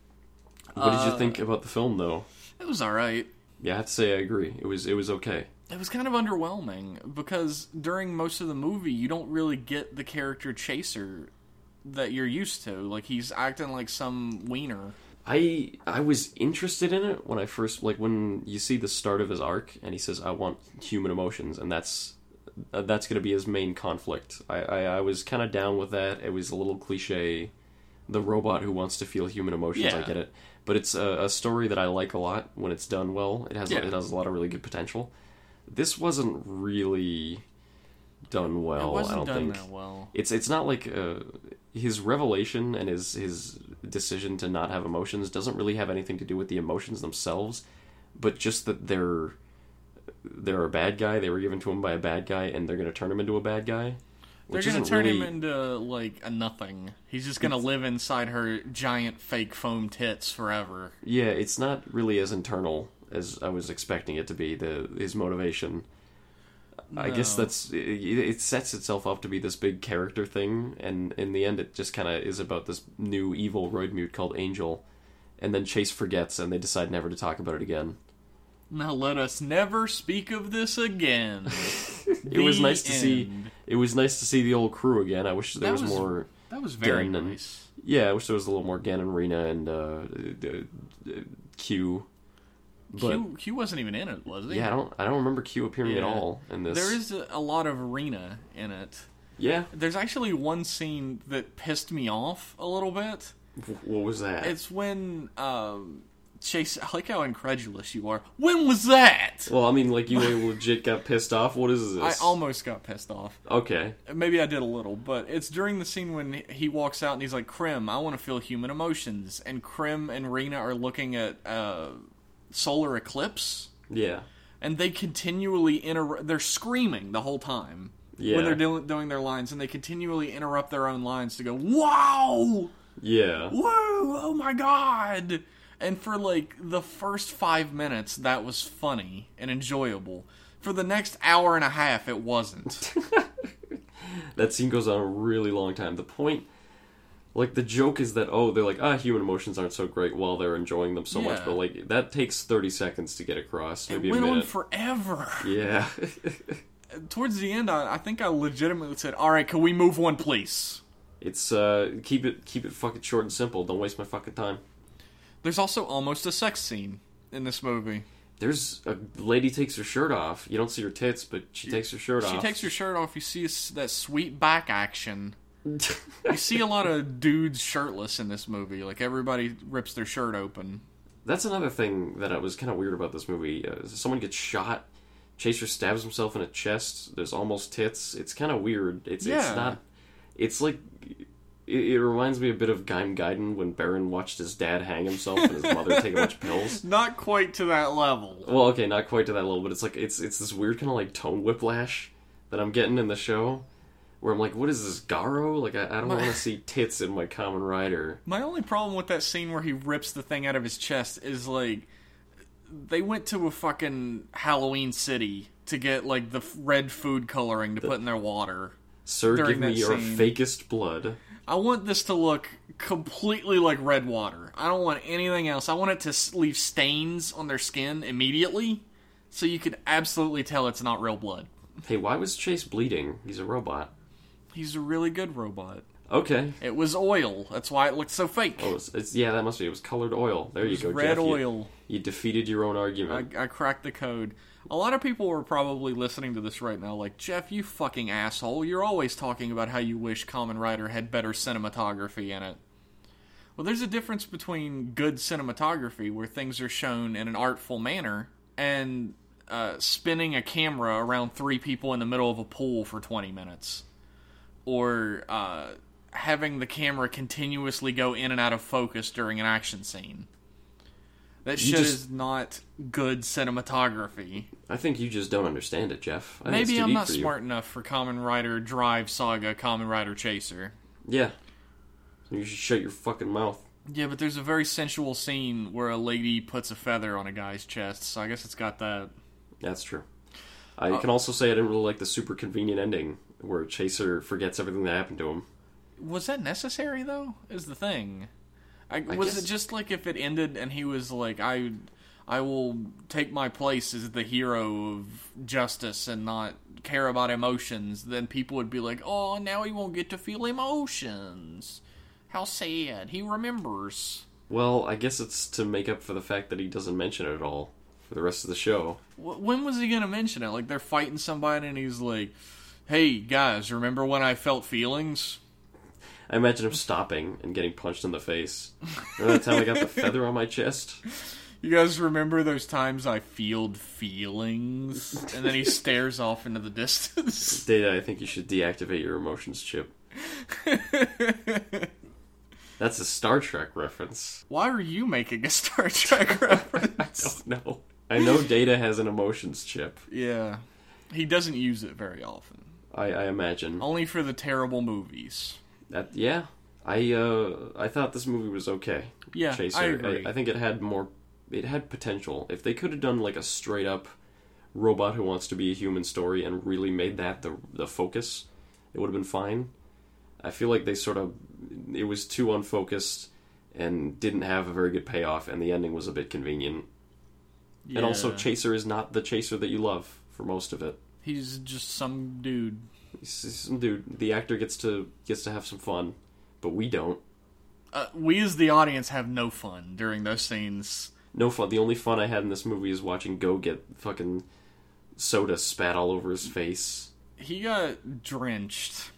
What did you think about the film, though? It was alright. Yeah, I have to say I agree. It was okay. It was kind of underwhelming, because during most of the movie, you don't really get the character Chaser that you're used to. Like, he's acting like some wiener. I was interested in it when I first, like, when you see the start of his arc, and he says, I want human emotions, and that's going to be his main conflict. I was kind of down with that. It was a little cliche, the robot who wants to feel human emotions, I get it. But it's a story that I like a lot when it's done well. It has a lot of really good potential. This wasn't really done well, I don't think. That well. It's not like his revelation and his decision to not have emotions doesn't really have anything to do with the emotions themselves, but just that they're a bad guy. They were given to him by a bad guy, and they're going to turn him into a bad guy. They're going to turn him into, like, a nothing. He's just going to live inside her giant fake foam tits forever. Yeah, it's not really as internal as I was expecting it to be, his motivation. No. I guess it sets itself up to be this big character thing, and in the end it just kind of is about this new evil Roidmute called Angel, and then Chase forgets, and they decide never to talk about it again. Now let us never speak of this again. It was nice to see. It was nice to see the old crew again. I wish there was more. That was very nice. Yeah, I wish there was a little more Gen and Rena and Q. But Q wasn't even in it, was he? Yeah, I don't remember Q appearing at all in this. There is a lot of Rena in it. Yeah. There's actually one scene that pissed me off a little bit. What was that? It's when Chase, I like how incredulous you are. When was that? Well, I mean, like, you legit got pissed off? What is this? I almost got pissed off. Okay. Maybe I did a little, but it's during the scene when he walks out and he's like, Krim, I want to feel human emotions. And Krim and Rena are looking at solar eclipse. Yeah. And they continually they're screaming the whole time. Yeah. When they're doing their lines, and they continually interrupt their own lines to go, wow! Yeah. Whoa! Oh my god! And for, like, the first 5 minutes, that was funny and enjoyable. For the next hour and a half, it wasn't. That scene goes on a really long time. The point, like, the joke is that, they're like, human emotions aren't so great while they're enjoying them so much. But, like, that takes 30 seconds to get across. Maybe it went a minute. on forever. Yeah. Towards the end, I think I legitimately said, alright, can we move one, please? It's, keep it fucking short and simple. Don't waste my fucking time. There's also almost a sex scene in this movie. There's a lady takes her shirt off. You don't see her tits, but she takes her shirt off. She takes her shirt off. You see that sweet back action. You see a lot of dudes shirtless in this movie. Like, everybody rips their shirt open. That's another thing that was kind of weird about this movie. Someone gets shot. Chaser stabs himself in the chest. There's almost tits. It's kind of weird. It's not... It's like... It reminds me a bit of Gaim Gaiden when Baron watched his dad hang himself and his mother take a bunch of pills. Not quite to that level. Well, okay, not quite to that level, but it's like it's this weird kind of like tone whiplash that I'm getting in the show, where I'm like, what is this, Garo? Like, I don't want to see tits in my Kamen Rider. My only problem with that scene where he rips the thing out of his chest is, like, they went to a fucking Halloween city to get, like, the red food coloring to put in their water. Sir, during give me that your scene. fakest blood. I want this to look completely like red water. I don't want anything else. I want it to leave stains on their skin immediately, so you can absolutely tell it's not real blood. Hey, why was Chase bleeding? He's a robot. He's a really good robot. Okay. It was oil. That's why it looked so fake. Oh, yeah, that must be. It was colored oil. There you go, Red Jeff. oil. You defeated your own argument. I cracked the code. A lot of people are probably listening to this right now like, Jeff, you fucking asshole. You're always talking about how you wish Kamen Rider had better cinematography in it. Well, there's a difference between good cinematography, where things are shown in an artful manner, and spinning a camera around 3 people in the middle of a pool for 20 minutes. Or having the camera continuously go in and out of focus during an action scene. That shit is not good cinematography. I think you just don't understand it, Jeff. I think Maybe it's too I'm deep not for you. smart enough for Kamen Rider Drive Saga, Kamen Rider Chaser. Yeah. You should shut your fucking mouth. Yeah, but there's a very sensual scene where a lady puts a feather on a guy's chest, so I guess it's got that. That's true. I can also say I didn't really like the super convenient ending where Chaser forgets everything that happened to him. Was that necessary, though? Is the thing. Was guess- it just like if it ended and he was like, I will take my place as the hero of justice and not care about emotions, then people would be like, oh, now he won't get to feel emotions. How sad. He remembers. Well, I guess it's to make up for the fact that he doesn't mention it at all for the rest of the show. When was he going to mention it? Like, they're fighting somebody and he's like, hey, guys, remember when I felt feelings? I imagine him stopping and getting punched in the face. Remember that time I got the feather on my chest? You guys remember those times I feeled feelings? And then he stares off into the distance. Data, I think you should deactivate your emotions chip. That's a Star Trek reference. Why are you making a Star Trek reference? I don't know. I know Data has an emotions chip. Yeah. He doesn't use it very often. I imagine. Only for the terrible movies. Yeah. I thought this movie was okay. Yeah, Chaser. I agree. I think it had potential. If they could have done like a straight up robot who wants to be a human story and really made that the focus, it would have been fine. I feel like it was too unfocused and didn't have a very good payoff, and the ending was a bit convenient. Yeah. And also, Chaser is not the Chaser that you love for most of it. He's just some dude. He's some dude. The actor gets to have some fun, but we don't. We as the audience have no fun during those scenes. No fun. The only fun I had in this movie is watching Go get fucking soda spat all over his face. He got drenched.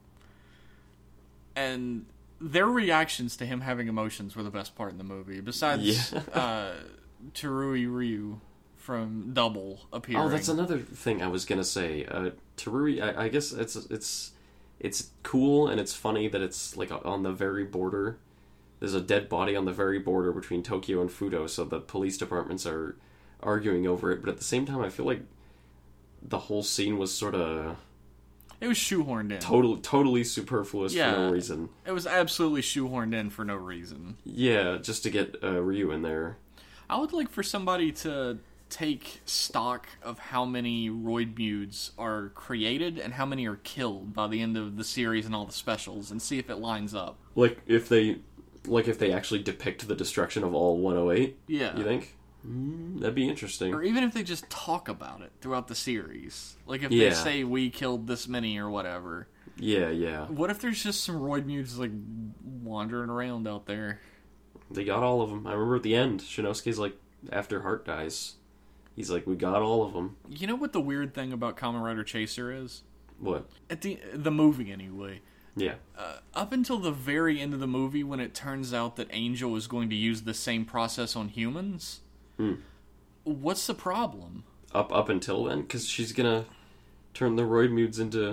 And their reactions to him having emotions were the best part in the movie. Besides Terui Ryu from Double appearing. Oh, that's another thing I was gonna say. Terui, I guess it's cool and it's funny that it's like on the very border. There's a dead body on the very border between Tokyo and Fudo, so the police departments are arguing over it. But at the same time, I feel like the whole scene was sort of... It was shoehorned in. Totally superfluous for no reason. It was absolutely shoehorned in for no reason. Yeah, just to get Ryu in there. I would like for somebody to take stock of how many Roidmudes are created and how many are killed by the end of the series and all the specials, and see if it lines up. Like if they actually depict the destruction of all 108. Yeah. You think? That'd be interesting. Or even if they just talk about it throughout the series. Like if they say we killed this many or whatever. Yeah. What if there's just some Roidmudes like wandering around out there? They got all of them. I remember at the end, Shinosuke's like, after Heart dies, he's like, we got all of them. You know what the weird thing about Kamen Rider Chaser is? What? At the movie anyway. Yeah. Up until the very end of the movie, when it turns out that Angel is going to use the same process on humans, what's the problem? Up until then? Because she's gonna turn the Roidmudes into...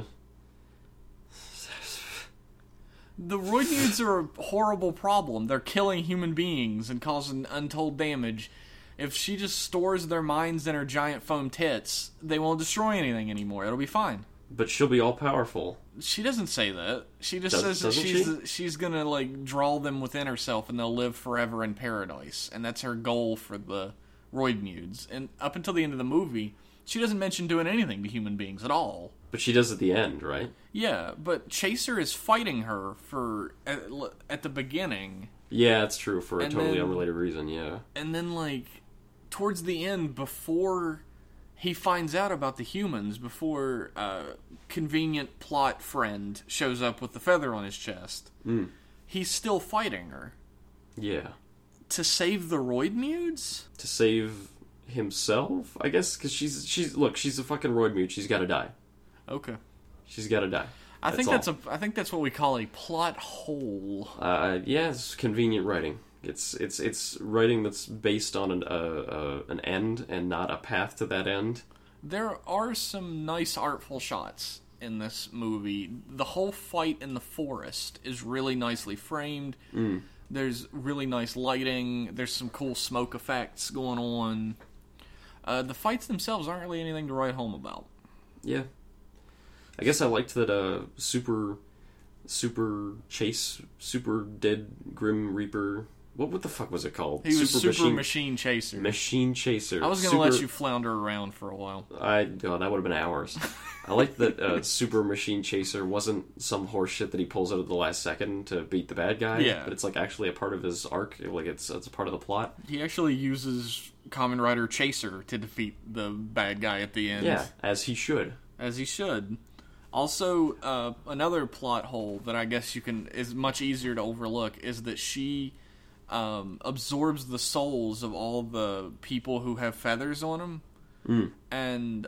The Roidmudes are a horrible problem. They're killing human beings and causing untold damage. If she just stores their minds in her giant foam tits, they won't destroy anything anymore. It'll be fine. But she'll be all powerful. She doesn't say that. She just says that she's gonna like draw them within herself and they'll live forever in paradise. And that's her goal for the Roidmudes. And up until the end of the movie, She doesn't mention doing anything to human beings at all. But she does at the end, right? Yeah, but Chaser is fighting her at the beginning. Yeah, it's true, for a And totally then- unrelated reason, yeah. And then, like, towards the end, before he finds out about the humans, before convenient plot friend shows up with the feather on his chest, he's still fighting her. Yeah. To save the Roidmudes? To save himself, I guess, because she's a fucking Roidmute. She's got to die. Okay. She's got to die. I think that's what we call a plot hole. Yeah, it's convenient writing. It's writing that's based on an end and not a path to that end. There are some nice artful shots in this movie. The whole fight in the forest is really nicely framed. There's really nice lighting. There's some cool smoke effects going on. The fights themselves aren't really anything to write home about. Yeah. I guess I liked that super dead Grim Reaper. What the fuck was it called? He was Super Machine Chaser. Machine Chaser. I was going to let you flounder around for a while. God, that would have been hours. I liked that Super Machine Chaser wasn't some horse shit that he pulls out at the last second to beat the bad guy. Yeah. But it's like actually a part of his arc. Like it's a part of the plot. He actually uses Kamen Rider Chaser to defeat the bad guy at the end. Yeah, as he should. As he should. Also, another plot hole that I guess is much easier to overlook is that she absorbs the souls of all the people who have feathers on them. And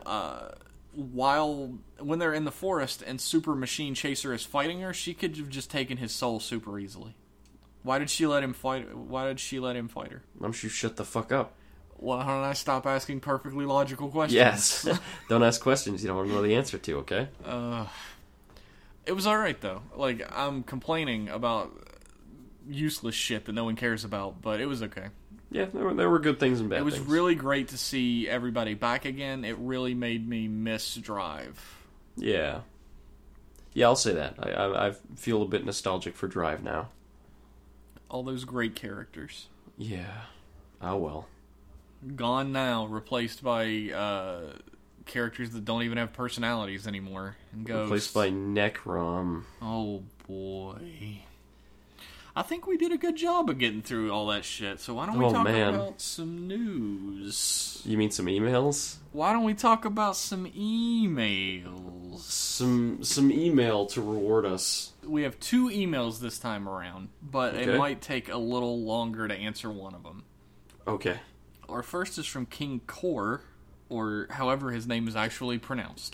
when they're in the forest and Super Machine Chaser is fighting her, she could have just taken his soul super easily. Why did she let him fight her? Why don't you shut the fuck up? Why don't I stop asking perfectly logical questions? Yes. Don't ask questions you don't want to know the answer to, okay? It was alright, though. Like, I'm complaining about useless shit that no one cares about, but it was okay. Yeah, there were good things and bad things. It was really great to see everybody back again. It really made me miss Drive. Yeah. Yeah, I'll say that. I feel a bit nostalgic for Drive now. All those great characters. Yeah. Oh, well. Gone now, replaced by characters that don't even have personalities anymore. And Replaced by Necrom. Oh, boy. I think we did a good job of getting through all that shit, so why don't we talk about some news? You mean some emails? Why don't we talk about some emails? Some email to reward us. We have 2 emails this time around, but Okay. it might take a little longer to answer one of them. Okay. Our first is from King Kor, or however his name is actually pronounced.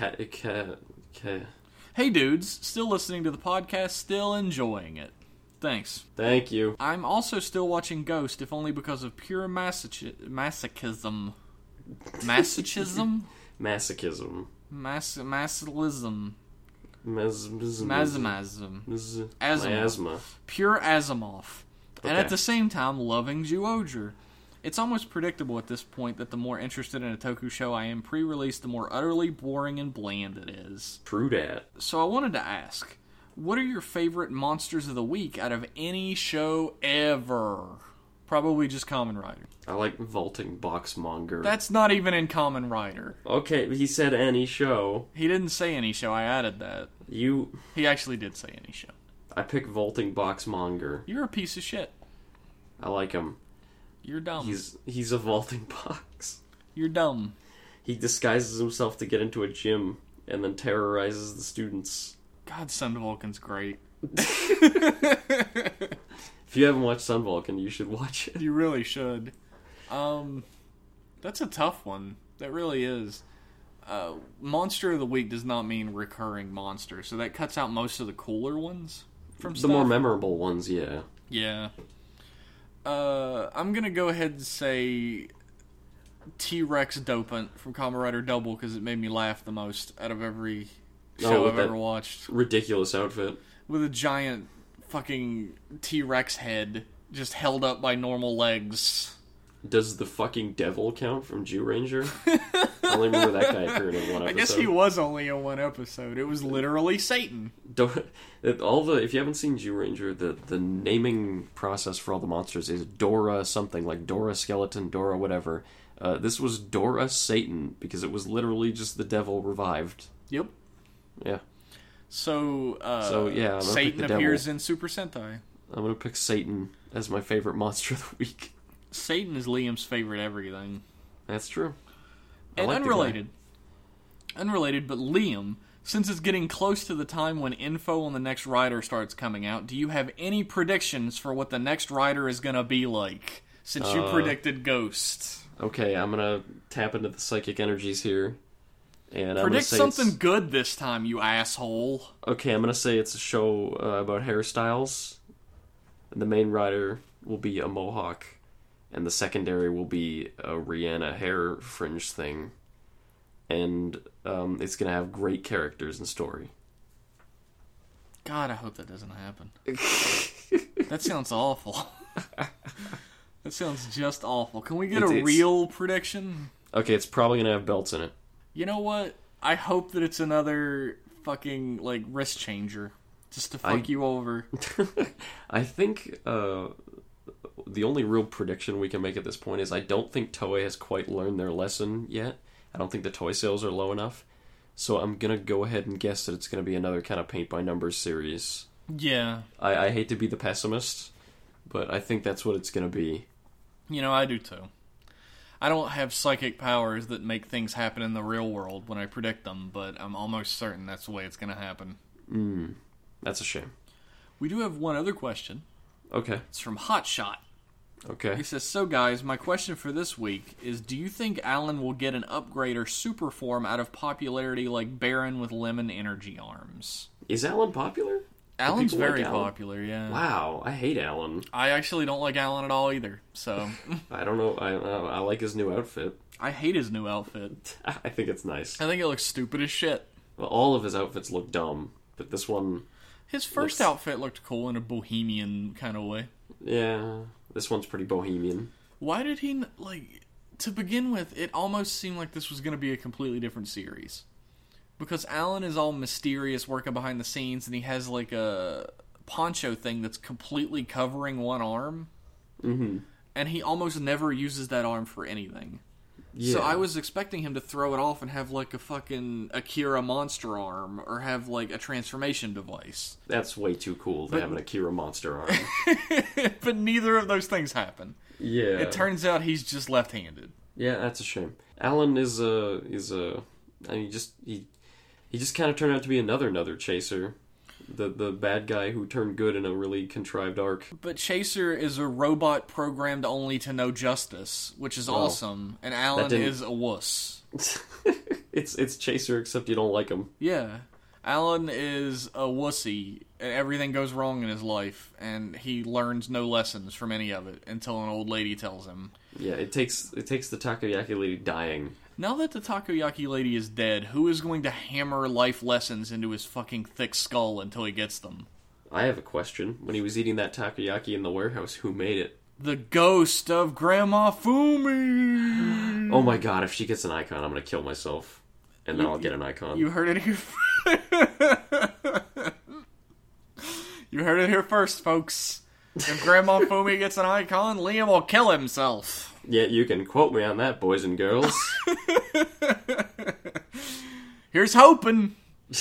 Hey dudes, still listening to the podcast, still enjoying it. Thanks. Thank you. I'm also still watching Ghost, if only because of pure masochism. Masochism? Masochism. Masochism. Masochism. Asimov. Pure Asimov. And Okay. at the same time, loving Zyuohger. It's almost predictable at this point that the more interested in a Toku show I am pre-release, the more utterly boring and bland it is. True dat. So I wanted to ask, what are your favorite monsters of the week out of any show ever? Probably just Kamen Rider. I like Vaulting Boxmonger. That's not even in Kamen Rider. Okay, he said any show. He didn't say any show, I added that. He actually did say any show. I pick Vaulting Boxmonger. You're a piece of shit. I like him. You're dumb. He's a vaulting box. You're dumb. He disguises himself to get into a gym and then terrorizes the students. God, Sun Vulcan's great. If you haven't watched Sun Vulcan, you should watch it. You really should. That's a tough one. That really is. Monster of the Week does not mean recurring monster, so that cuts out most of the cooler ones from stuff. The more memorable ones, yeah. Yeah. I'm gonna go ahead and say T-Rex Dopant from Kamen Rider Double because it made me laugh the most out of every show I've ever watched. Ridiculous outfit. With a giant fucking T-Rex head just held up by normal legs. Does the fucking devil count from Jew Ranger? only remember that guy occurred in one episode. I guess he was only in one episode. It was literally Satan. If you haven't seen Zyuranger, the naming process for all the monsters is Dora something, like Dora Skeleton, Dora whatever. This was Dora Satan, because it was literally just the devil revived. Yep. Yeah. So yeah, Satan appears in Super Sentai. I'm gonna pick Satan as my favorite monster of the week. Satan is Liam's favorite everything. That's true. And unrelated, but Liam, since it's getting close to the time when info on the next rider starts coming out, do you have any predictions for what the next rider is gonna be like? Since you predicted Ghost. Okay, I'm gonna tap into the psychic energies here. And predict something good this time, you asshole. Okay, I'm gonna say it's a show about hairstyles. And the main rider will be a mohawk, and the secondary will be a Rihanna hair fringe thing. And it's gonna have great characters and story. God, I hope that doesn't happen. That sounds awful. That sounds just awful. Can we get a real prediction? Okay, it's probably gonna have belts in it. You know what? I hope that it's another fucking, like, wrist changer. Just to fuck you over. I think the only real prediction we can make at this point is I don't think Toei has quite learned their lesson yet. I don't think the toy sales are low enough. So I'm going to go ahead and guess that it's going to be another kind of paint-by-numbers series. Yeah. I hate to be the pessimist, but I think that's what it's going to be. You know, I do too. I don't have psychic powers that make things happen in the real world when I predict them, but I'm almost certain that's the way it's going to happen. That's a shame. We do have one other question. Okay. It's from Hotshot. Okay. He says, so guys, my question for this week is, do you think Alan will get an upgrade or super form out of popularity like Baron with lemon energy arms? Is Alan popular? Alan's very popular, yeah. Wow, I hate Alan. I actually don't like Alan at all either, so... I don't know, I like his new outfit. I hate his new outfit. I think it's nice. I think it looks stupid as shit. Well, all of his outfits look dumb, but this one... His first outfit looked cool in a bohemian kind of way. Yeah, this one's pretty bohemian. Why did he, like... To begin with, it almost seemed like this was going to be a completely different series. Because Alan is all mysterious, working behind the scenes, and he has, like, a poncho thing that's completely covering one arm. Mm-hmm. And he almost never uses that arm for anything. Yeah. So I was expecting him to throw it off and have, like, a fucking Akira monster arm, or have, like, a transformation device. That's way too cool to have an Akira monster arm. But neither of those things happen. Yeah. It turns out he's just left-handed. Yeah, that's a shame. Alan is I mean, he just kind of turned out to be another Chaser. The bad guy who turned good in a really contrived arc. But Chaser is a robot programmed only to know justice, which is awesome. And Alan is a wuss. It's Chaser, except you don't like him. Yeah. Alan is a wussy, and everything goes wrong in his life, and he learns no lessons from any of it until an old lady tells him. Yeah, it takes the takoyaki lady dying. Now that the takoyaki lady is dead, who is going to hammer life lessons into his fucking thick skull until he gets them? I have a question. When he was eating that takoyaki in the warehouse, who made it? The ghost of Grandma Fumi! Oh my god, if she gets an icon, I'm gonna kill myself. And then I'll get an icon. You heard it here. You heard it here first, folks. If Grandma Fumi gets an icon, Liam will kill himself. Yeah, you can quote me on that, boys and girls. Here's hoping.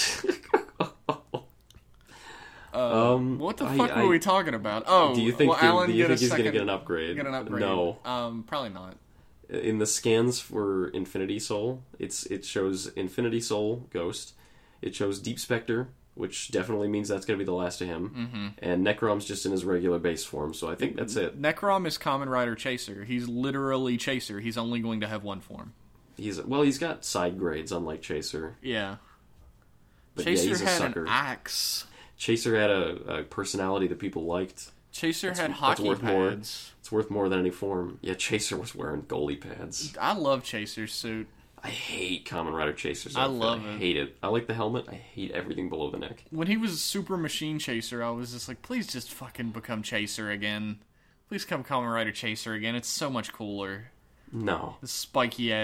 What the fuck were we talking about? Oh, do you think Alan he's going to get an upgrade? Get an upgrade? No. Probably not. In the scans for Infinity Soul, it shows Infinity Soul Ghost. It shows Deep Spectre, which definitely means that's going to be the last of him. Mm-hmm. And Necrom's just in his regular base form, so I think that's it. Necrom is Kamen Rider Chaser. He's literally Chaser. He's only going to have one form. He's got side grades, unlike Chaser. Yeah. But Chaser he's a had sucker. An axe. Chaser had a personality that people liked. Chaser had hockey pads. It's worth more than any form. Yeah, Chaser was wearing goalie pads. I love Chaser's suit. I hate Kamen Rider Chaser's outfit. I hate it. I like the helmet. I hate everything below the neck. When he was Super Machine Chaser, I was just like, please just fucking become Chaser again. Please become Kamen Rider Chaser again. It's so much cooler. No. The spiky-ass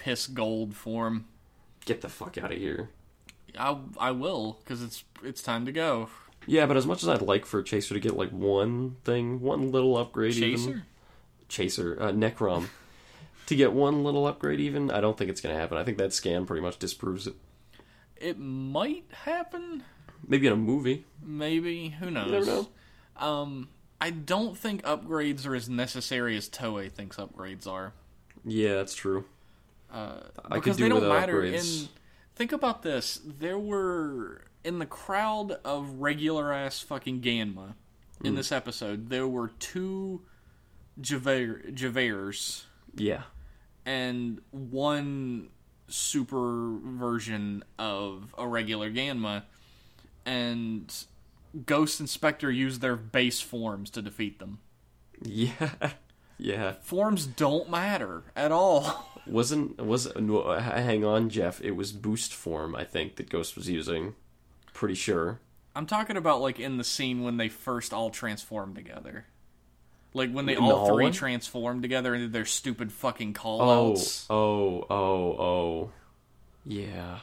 piss gold form. Get the fuck out of here. I will, because it's time to go. Yeah, but as much as I'd like for Chaser to get like one little upgrade, Necrom, to get one little upgrade even, I don't think it's going to happen. I think that scan pretty much disproves it. It might happen. Maybe in a movie. Maybe. Who knows? You never know. I don't think upgrades are as necessary as Toei thinks upgrades are. Yeah, that's true. I could do they don't matter. Think about this. There were, in the crowd of regular-ass fucking Ganma, in this episode, there were 2 Javairs. Yeah. And 1 super version of a regular Ganma. And Ghost and Spectre used their base forms to defeat them. Yeah. Yeah. Forms don't matter at all. Hang on, Jeff. It was boost form, I think, that Ghost was using. Pretty sure. I'm talking about, like, in the scene when they first all transformed together. Like, when they all 3 transformed together and did their stupid fucking call-outs. Oh. Yeah.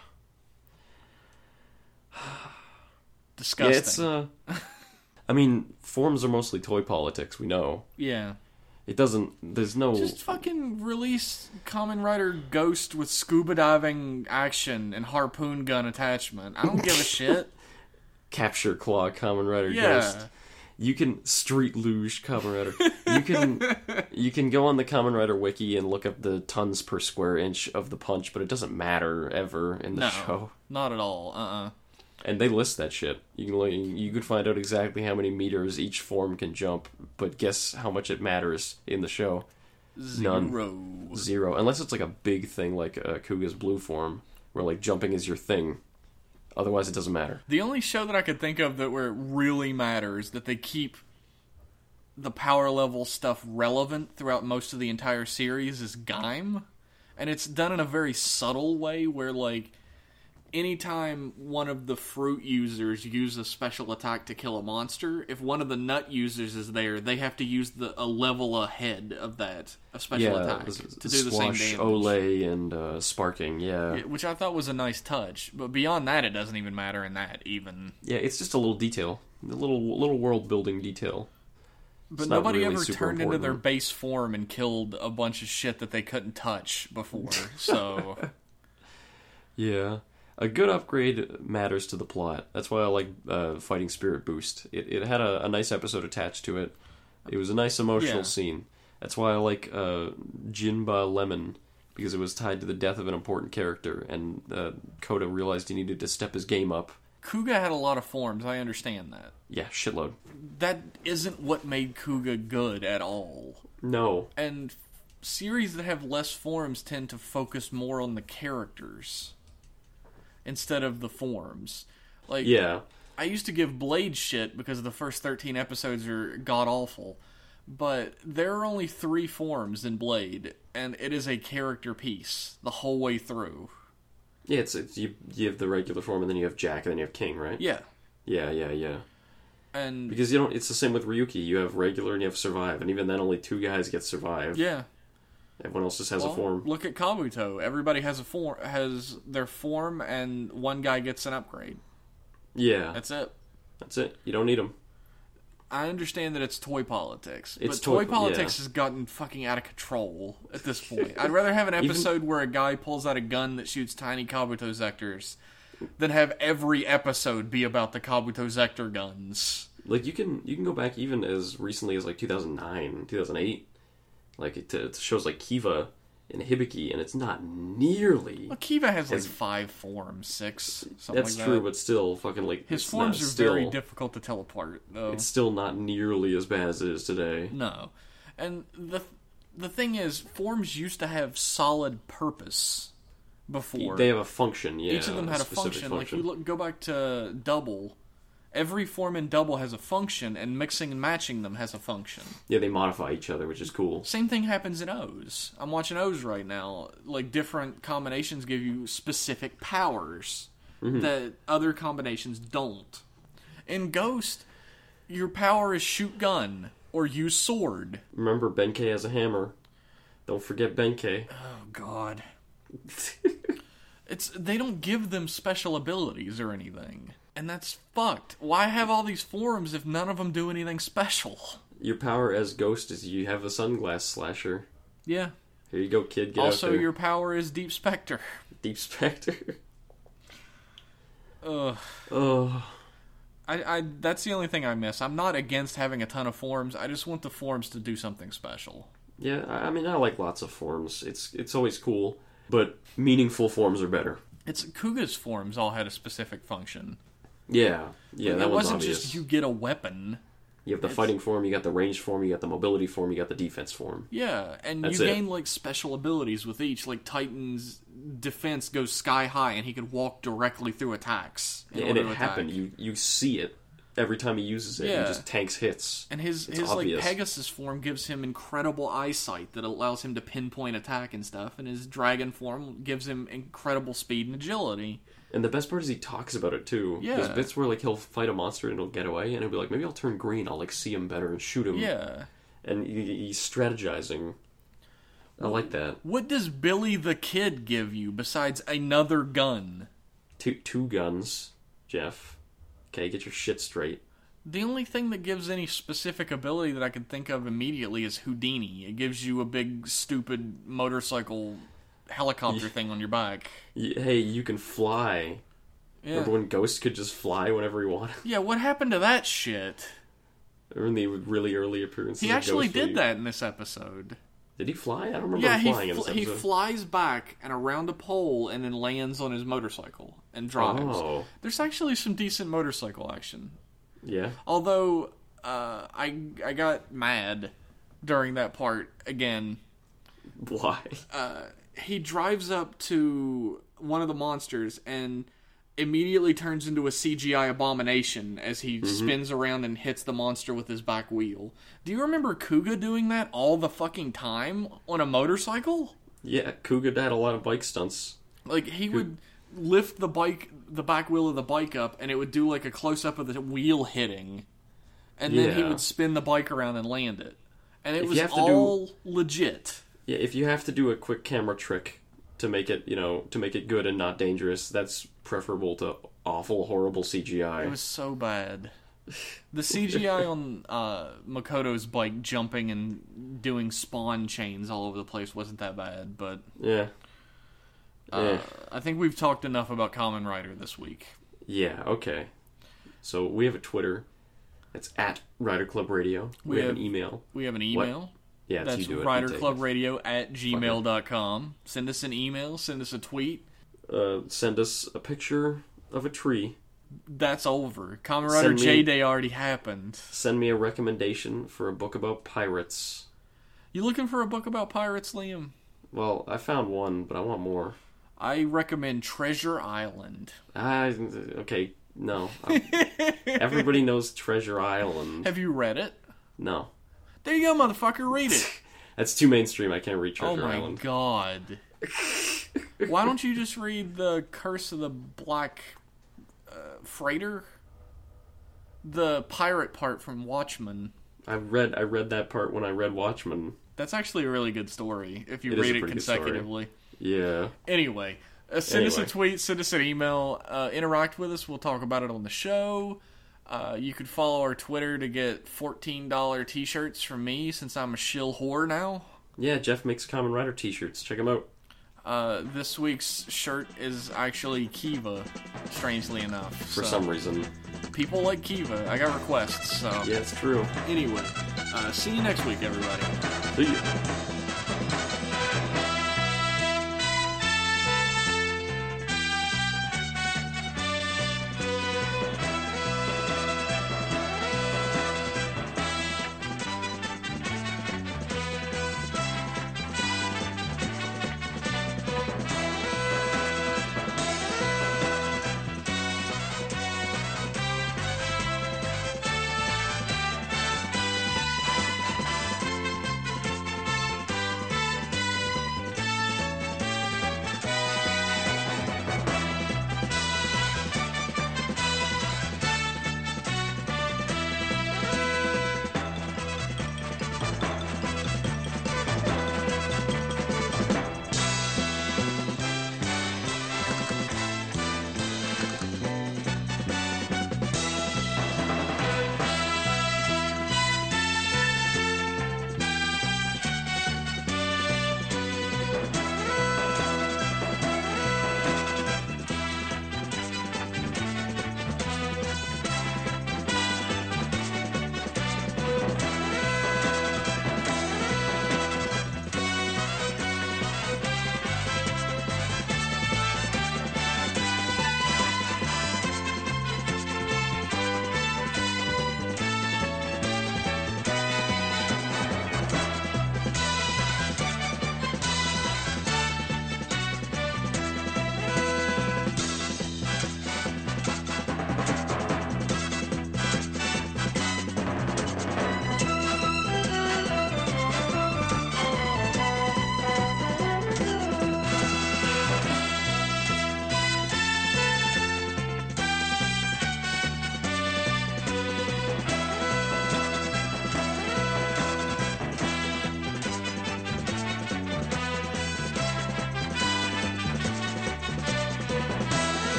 Disgusting. Yeah, I mean, forms are mostly toy politics, we know. Yeah. There's no... Just fucking release Kamen Rider Ghost with scuba diving action and harpoon gun attachment. I don't give a shit. Capture Claw Kamen Rider Ghost. You can... Street Luge Kamen Rider. You can go on the Kamen Rider wiki and look up the tons per square inch of the punch, but it doesn't matter ever in the show. Not at all. And they list that shit. You could find out exactly how many meters each form can jump, but guess how much it matters in the show? None. 0. Unless it's like a big thing like Kuga's blue form, where like jumping is your thing. Otherwise, it doesn't matter. The only show that I could think of where it really matters, that they keep the power level stuff relevant throughout most of the entire series, is Gaim. And it's done in a very subtle way where, like, anytime one of the fruit users use a special attack to kill a monster, if one of the nut users is there, they have to use a level ahead of that, a special attack, to do the same damage. Olay and sparking, which I thought was a nice touch. But beyond that, it doesn't even matter in that, even. Yeah, it's just a little detail. A little world-building detail. But nobody ever turned into their base form and killed a bunch of shit that they couldn't touch before, so... Yeah. A good upgrade matters to the plot. That's why I like Fighting Spirit Boost. It had a nice episode attached to it. It was a nice emotional scene. That's why I like Jinba Lemon, because it was tied to the death of an important character, and Kota realized he needed to step his game up. Kuga had a lot of forms, I understand that. Yeah, shitload. That isn't what made Kuga good at all. No. And series that have less forms tend to focus more on the characters instead of the forms. Like, yeah. I used to give Blade shit because the first 13 episodes are god-awful, but there are only 3 forms in Blade, and it is a character piece the whole way through. Yeah, it's you have the regular form, and then you have Jack, and then you have King, right? Yeah. Yeah. And because you don't, it's the same with Ryuki. You have regular and you have survive, and even then only 2 guys get survive. Yeah. Everyone else just has a form. Look at Kabuto. Everybody has their form, and one guy gets an upgrade. Yeah. That's it. You don't need them. I understand that it's toy politics, but toy politics has gotten fucking out of control at this point. I'd rather have an episode where a guy pulls out a gun that shoots tiny Kabuto Zectors than have every episode be about the Kabuto Zector guns. Like, you can go back even as recently as like 2009, 2008. Like, to shows like Kiva and Hibiki, and it's not nearly... Well, Kiva has like 5 forms, 6, something like that. That's true, but still, fucking like... His forms are very difficult to tell apart, though. It's still not nearly as bad as it is today. No. And the thing is, forms used to have solid purpose before. They have a function, yeah. Each of them had a function. Like, you go back to Double... Every form in Double has a function, and mixing and matching them has a function. Yeah, they modify each other, which is cool. Same thing happens in O's. I'm watching O's right now. Like, different combinations give you specific powers that other combinations don't. In Ghost, your power is shoot gun or use sword. Remember, Benkei has a hammer. Don't forget Benkei. Oh, God. They don't give them special abilities or anything. And that's fucked. Why have all these forms if none of them do anything special? Your power as Ghost is you have a sunglass slasher. Yeah. Here you go, kid. Get also, out there. your power is Deep Spectre. Deep Spectre. Ugh. Oh. That's the only thing I miss. I'm not against having a ton of forms. I just want the forms to do something special. Yeah, I mean, I like lots of forms. It's always cool, but meaningful forms are better. Kuga's forms all had a specific function. Yeah, that it one's wasn't obvious. just you get a weapon. You have the fighting form, you got the ranged form, you got the mobility form, you got the defense form. Yeah, and That's you it. gain like special abilities with each. Like Titan's defense goes sky high, and he could walk directly through attacks. And it happened. You see it every time he uses it. Yeah. He just tanks hits. And his like obvious. Pegasus form gives him incredible eyesight that allows him to pinpoint attack and stuff. And his dragon form gives him incredible speed and agility. And the best part is he talks about it too. Yeah. There's bits where like he'll fight a monster and he'll get away, and he'll be like, maybe I'll turn green. I'll like see him better and shoot him. Yeah. And he's strategizing. I like that. What does Billy the Kid give you besides another gun? Two guns, Jeff. Okay, get your shit straight. The only thing that gives any specific ability that I can think of immediately is Houdini. It gives you a big, stupid motorcycle helicopter thing on your back. Hey, you can fly. Yeah. Remember when Ghost could just fly whenever he wanted? Yeah, what happened to that shit? Or in the really early appearances He of actually Ghost, where did that in this episode. Did he fly? I don't remember Yeah, him flying in this he episode. flies back and around a pole and then lands on his motorcycle and drives. Oh. There's actually some decent motorcycle action. Yeah? Although, I got mad during that part again. Why? He drives up to one of the monsters and immediately turns into a CGI abomination as he spins around and hits the monster with his back wheel. Do you remember Kuga doing that all the fucking time on a motorcycle? Yeah, Kuga had a lot of bike stunts. Like, he would lift the back wheel of the bike up, and it would do like a close-up of the wheel hitting. And then he Yeah. would spin the bike around and land it. And it If was you have to all legit. Yeah, if you have to do a quick camera trick to make it, to make it good and not dangerous, that's preferable to awful, horrible CGI. It was so bad. The CGI on Makoto's bike jumping and doing spawn chains all over the place wasn't that bad, but Yeah. I think we've talked enough about Kamen Rider this week. Yeah, okay. So we have a Twitter. It's at Rider Club Radio. We have an email. We have an email. Yeah, That's you do it. riderclubradio@gmail.com. Send us an email, send us a tweet. Send us a picture of a tree. That's over. Kamen Rider Send me- J-Day already happened. Send me a recommendation for a book about pirates. You looking for a book about pirates, Liam? Well, I found one, but I want more. I recommend Treasure Island. Okay, no. Everybody knows Treasure Island. Have you read it? No. There you go, motherfucker. Read it. That's too mainstream. I can't read Oh Treasure my Island. god. Why don't you just read the Curse of the Black Freighter? The pirate part from Watchmen. I read that part when I read Watchmen. That's actually a really good story if you It is read a it pretty good story. consecutively. Yeah. Anyway, send us a Anyway. tweet, send us an email, interact with us. We'll talk about it on the show. You could follow our Twitter to get $14 t-shirts from me since I'm a shill whore now. Yeah, Jeff makes Kamen Rider t-shirts. Check them out. This week's shirt is actually Kiva, strangely enough. For some reason. People like Kiva. I got requests, so... Yeah, it's true. Anyway, see you next week, everybody. See ya.